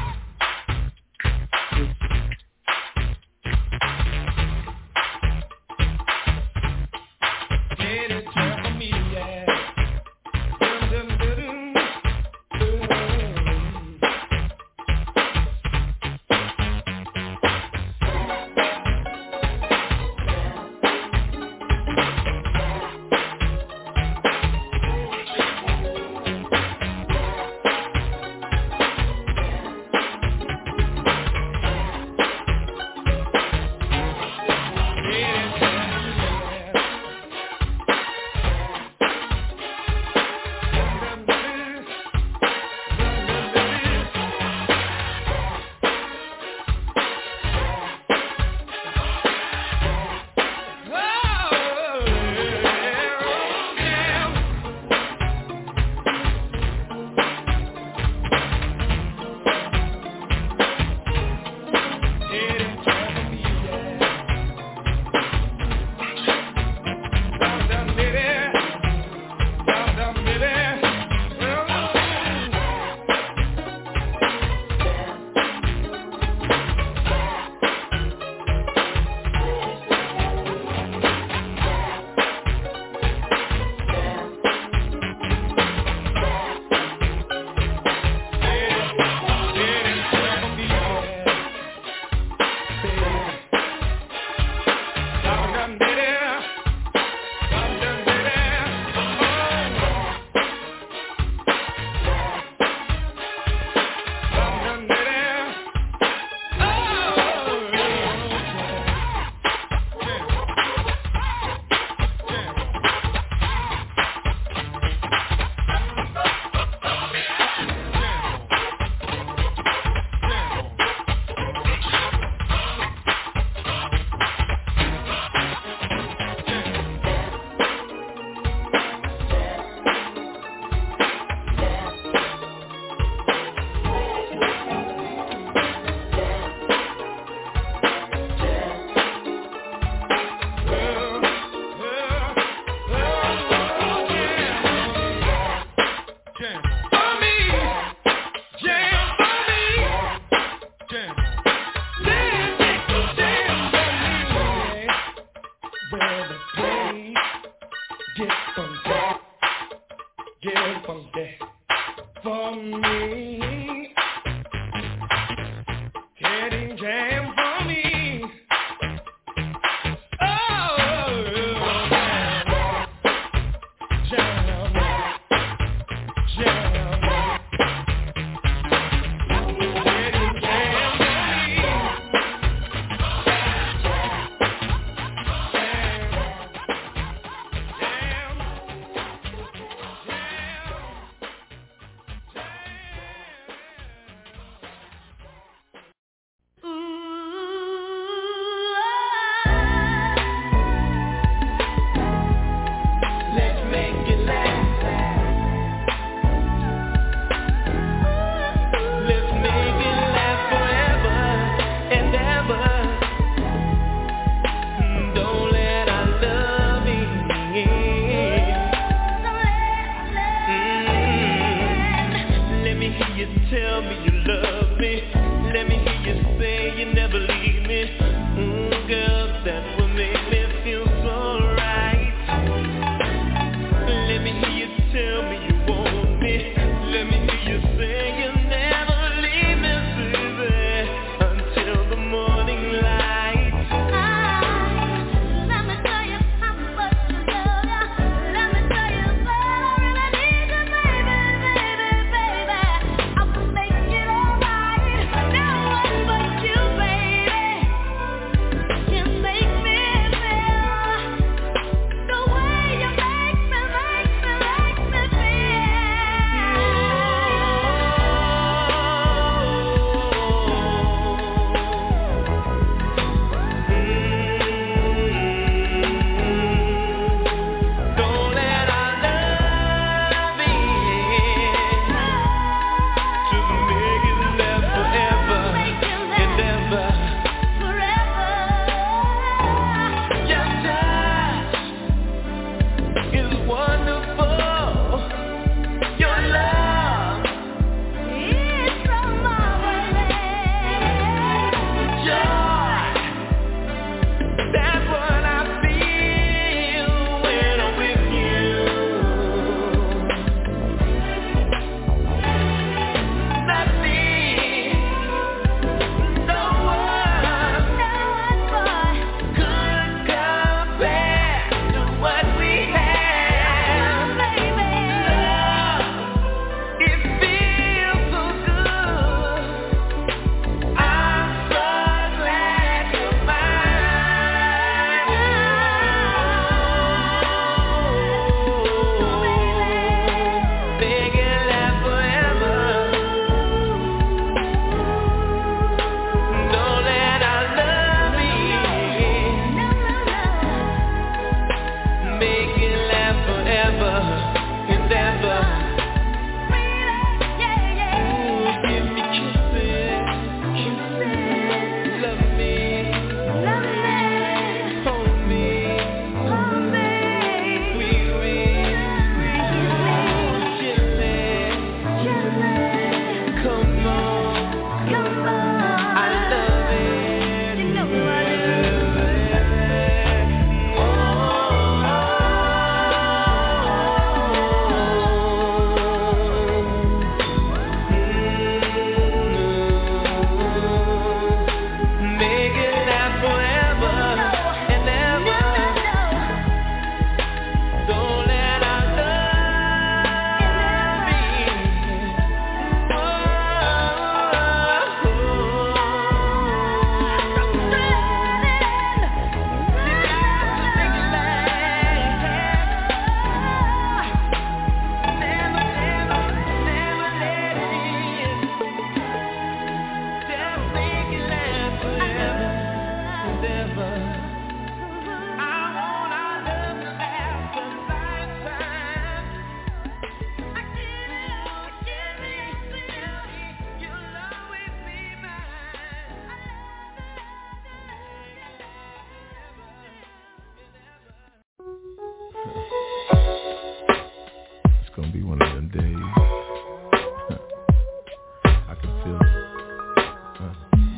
gonna be one of them days. Huh. I can feel it. Huh.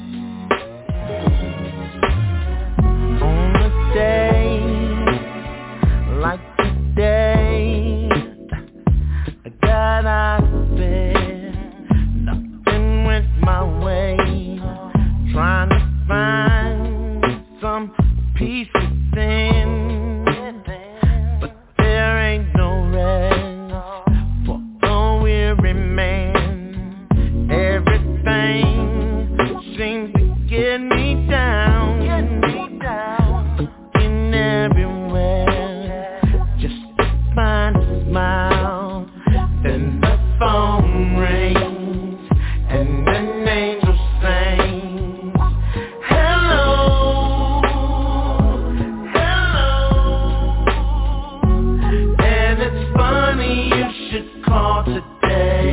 On a day like today, God, I said nothing went my way, trying to find some peace within, but there ain't no rest for a weary man. Everything seems to get me down, looking everywhere just to find a smile. Then the phone rings and an angel sings, hello, hello. And it's funny you should call today.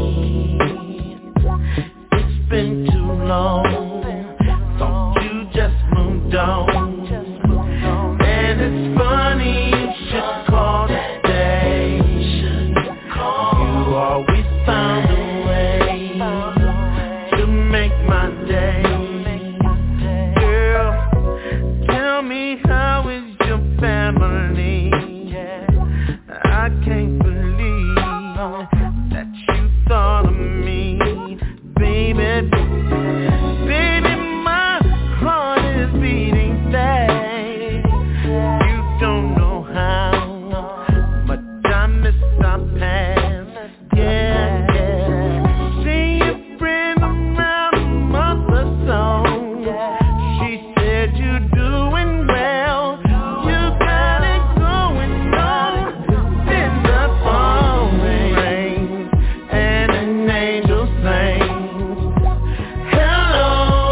It's been too long, thought you just moved on. And it's funny you should call today. You always found a way to make my day. Girl, tell me, how is your family? I can't believe that you thought of me, baby. Baby, my heart is beating fast. You don't know how much I miss our past. Yeah, yeah. See your friend around a month or so. She said you're doing well. You got it going on. Then the phone rings and an angel sings, hello,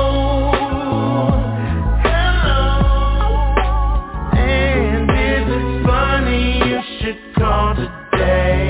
hello. And is it funny you should call today?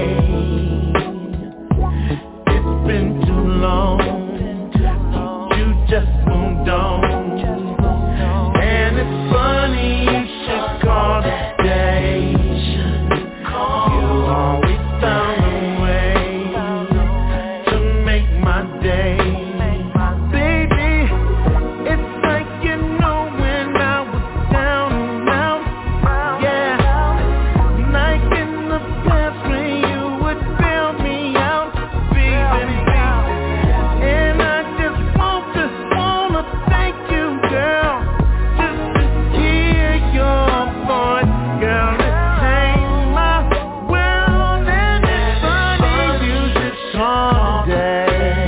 It's been too long, you just moved on. And it's funny you should call today. You always found a way to make my day. Baby, it's like you know when I was down and out. Yeah, like in the past when you would bail me out, baby. And I just want to, wanna thank you, girl, just to hear your voice, girl. It changed my world, and it's funny you should call today.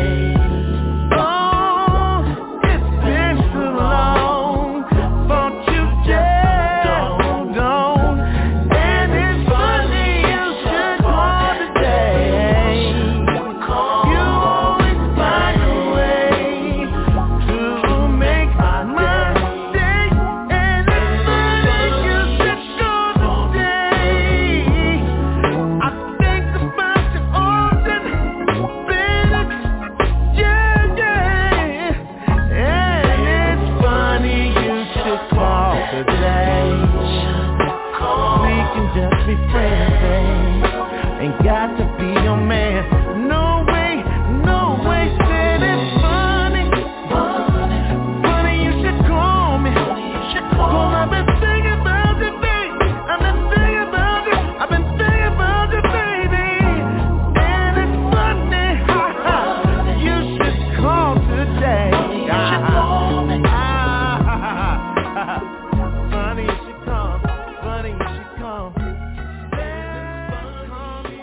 Oh, it's been too long, thought you just moved on. And it's funny you should call today. You always find a way to make my day. And it's funny you should call today. I think about you often, baby. Yeah, yeah. And it's funny you should call today. We can just be friends, babe. Ain't got to be your man. No way, no way. Said it's funny, funny you should call me. Cause I've been thinking about you, babe. I've been thinking about you. I've been thinking about you, baby. And it's funny, ha ha. You should call today. Ah, ah, ah, ah. Funny you should call. Funny you should call. Call me.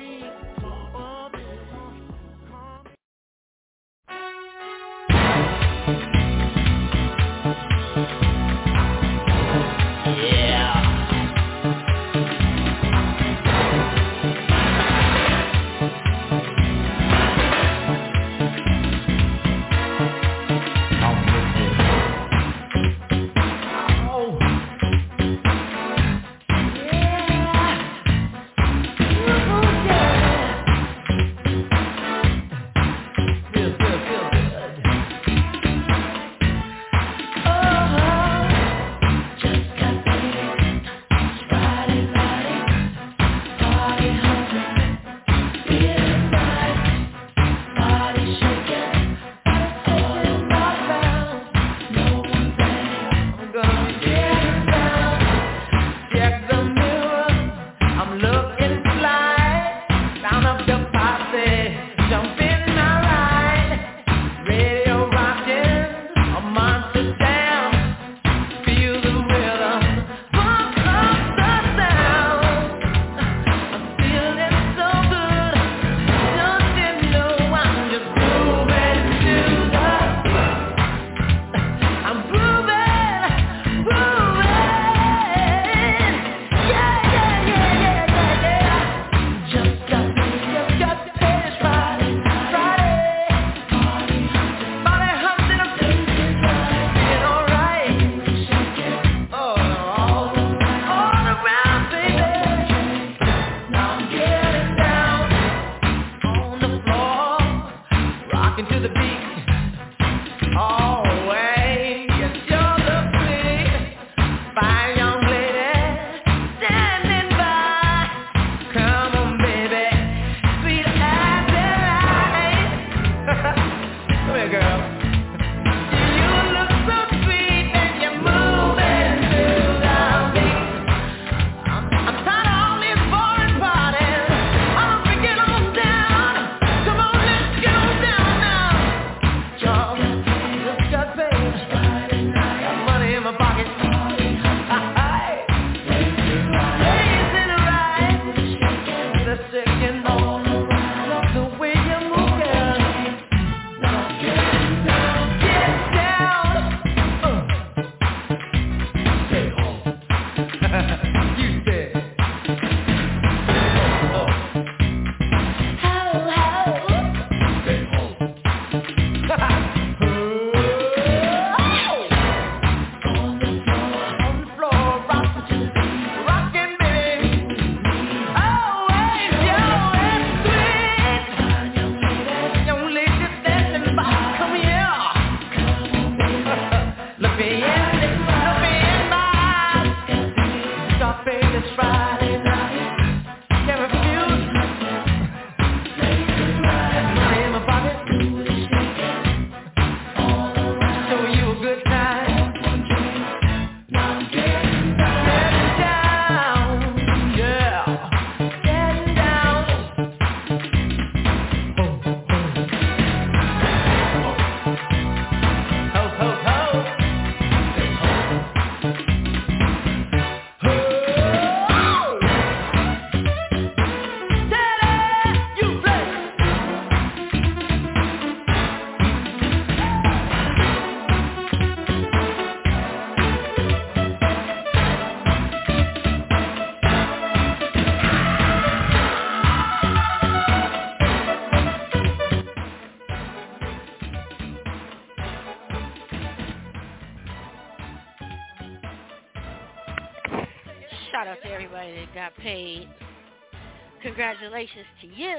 shout out to everybody that got paid. Congratulations to you.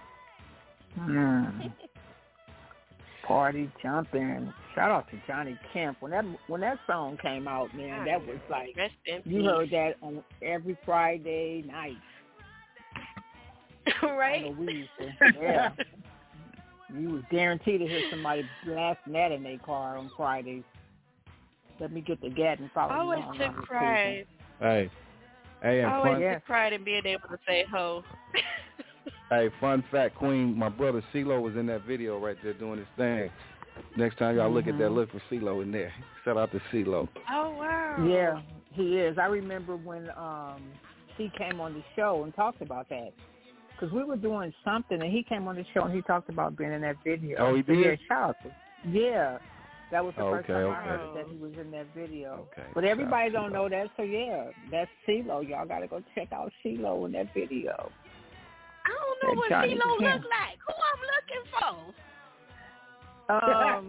Mm. Party jumping. Shout out to Johnny Kemp. When that when that song came out, man, that was like you heard that on every Friday night. Right? We used to, yeah. You was guaranteed to hear somebody blasting that in their car on Fridays. Let me get the gat and follow I you always on took on the pride. Hey. Hey, and I always fun, took pride in being able to say ho. hey, fun fact, Queen, my brother CeeLo was in that video right there doing his thing. Next time y'all mm-hmm. look at that, look for CeeLo in there. Shout out to CeeLo. Oh, wow. Yeah, he is. I remember when um, he came on the show and talked about that. Because we were doing something, and he came on the show, and he talked about being in that video. Oh, he did? Yeah, shout out to Yeah. That was the oh, first okay, time okay. I heard that he was in that video. Okay. But everybody don't know that, so yeah, that's CeeLo. Y'all got to go check out CeeLo in that video. I don't know what Johnny CeeLo Kemp. look like. Who I'm looking for? Um...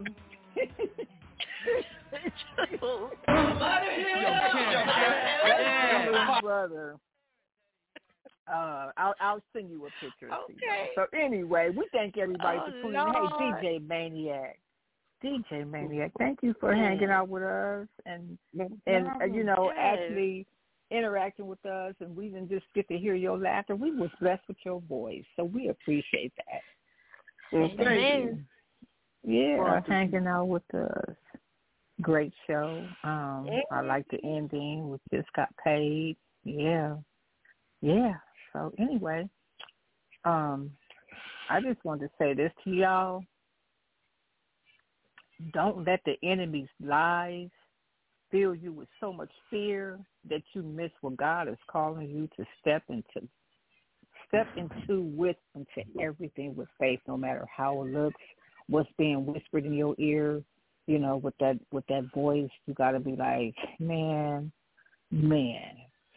Yo, brother. Uh, I'll I'll send you a picture. Of okay. So anyway, we thank everybody oh, for tuning in. Hey, D J Maniac, D J Maniac, thank you for yes. hanging out with us and and uh, you know yes. actually interacting with us, and we didn't just get to hear your laughter. We was blessed with your voice, so we appreciate that. Well, thank you. Yeah, well, hanging out with us. Great show. Um, I like the ending. We just got paid. Yeah, yeah. So anyway, um, I just wanted to say this to y'all. Don't let the enemy's lies fill you with so much fear that you miss what God is calling you to step into. Step into with into everything with faith, no matter how it looks, what's being whispered in your ear. You know, with that with that voice, you got to be like, man, man,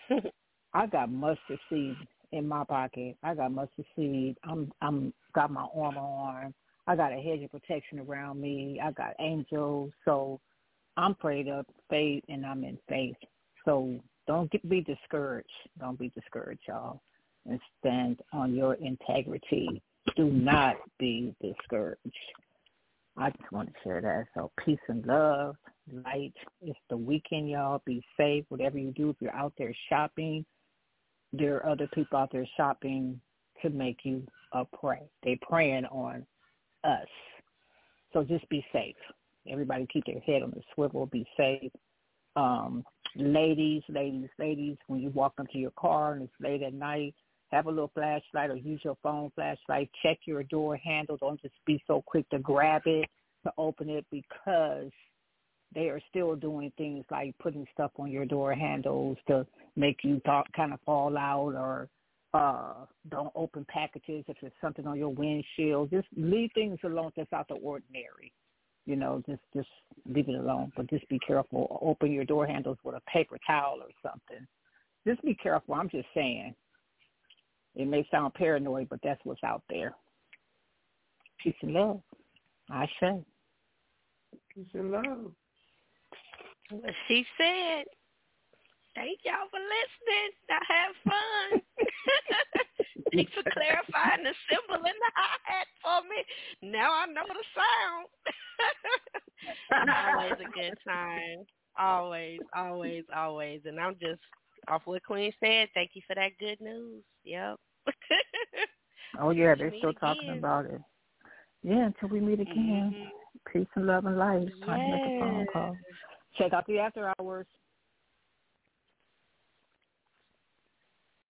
I got mustard seed in my pocket. I got mustard seed. I'm I'm got my armor on. I got a hedge of protection around me. I got angels. So I'm prayed up, faith, and I'm in faith. So don't get, be discouraged. Don't be discouraged, y'all, and stand on your integrity. Do not be discouraged. I just want to share that. So peace and love, light. It's the weekend, y'all. Be safe. Whatever you do, if you're out there shopping, there are other people out there shopping to make you a prey. They're preying on us. So just be safe. Everybody keep their head on the swivel. Be safe. Um, ladies, ladies, ladies, when you walk into your car and it's late at night, have a little flashlight or use your phone flashlight. Check your door handle. Don't just be so quick to grab it, to open it, because they are still doing things like putting stuff on your door handles to make you talk, kind of fall out, or uh, don't open packages if there's something on your windshield. Just leave things alone that's out the ordinary. You know, just, just leave it alone. But just be careful. Open your door handles with a paper towel or something. Just be careful. I'm just saying. It may sound paranoid, but that's what's out there. Peace and love. I say. Peace and love. What she said. Thank y'all for listening. I have fun. Thanks for clarifying the symbol in the hi-hat for me. Now I know the sound. Always a good time. Always, always, always. And I'm just off what Queen said. Thank you for that good news. Yep. Oh, yeah, they're still talking again. about it. Yeah, until we meet again. Mm-hmm. Peace and love and life. Time yes. to make a phone call. Check out the after hours.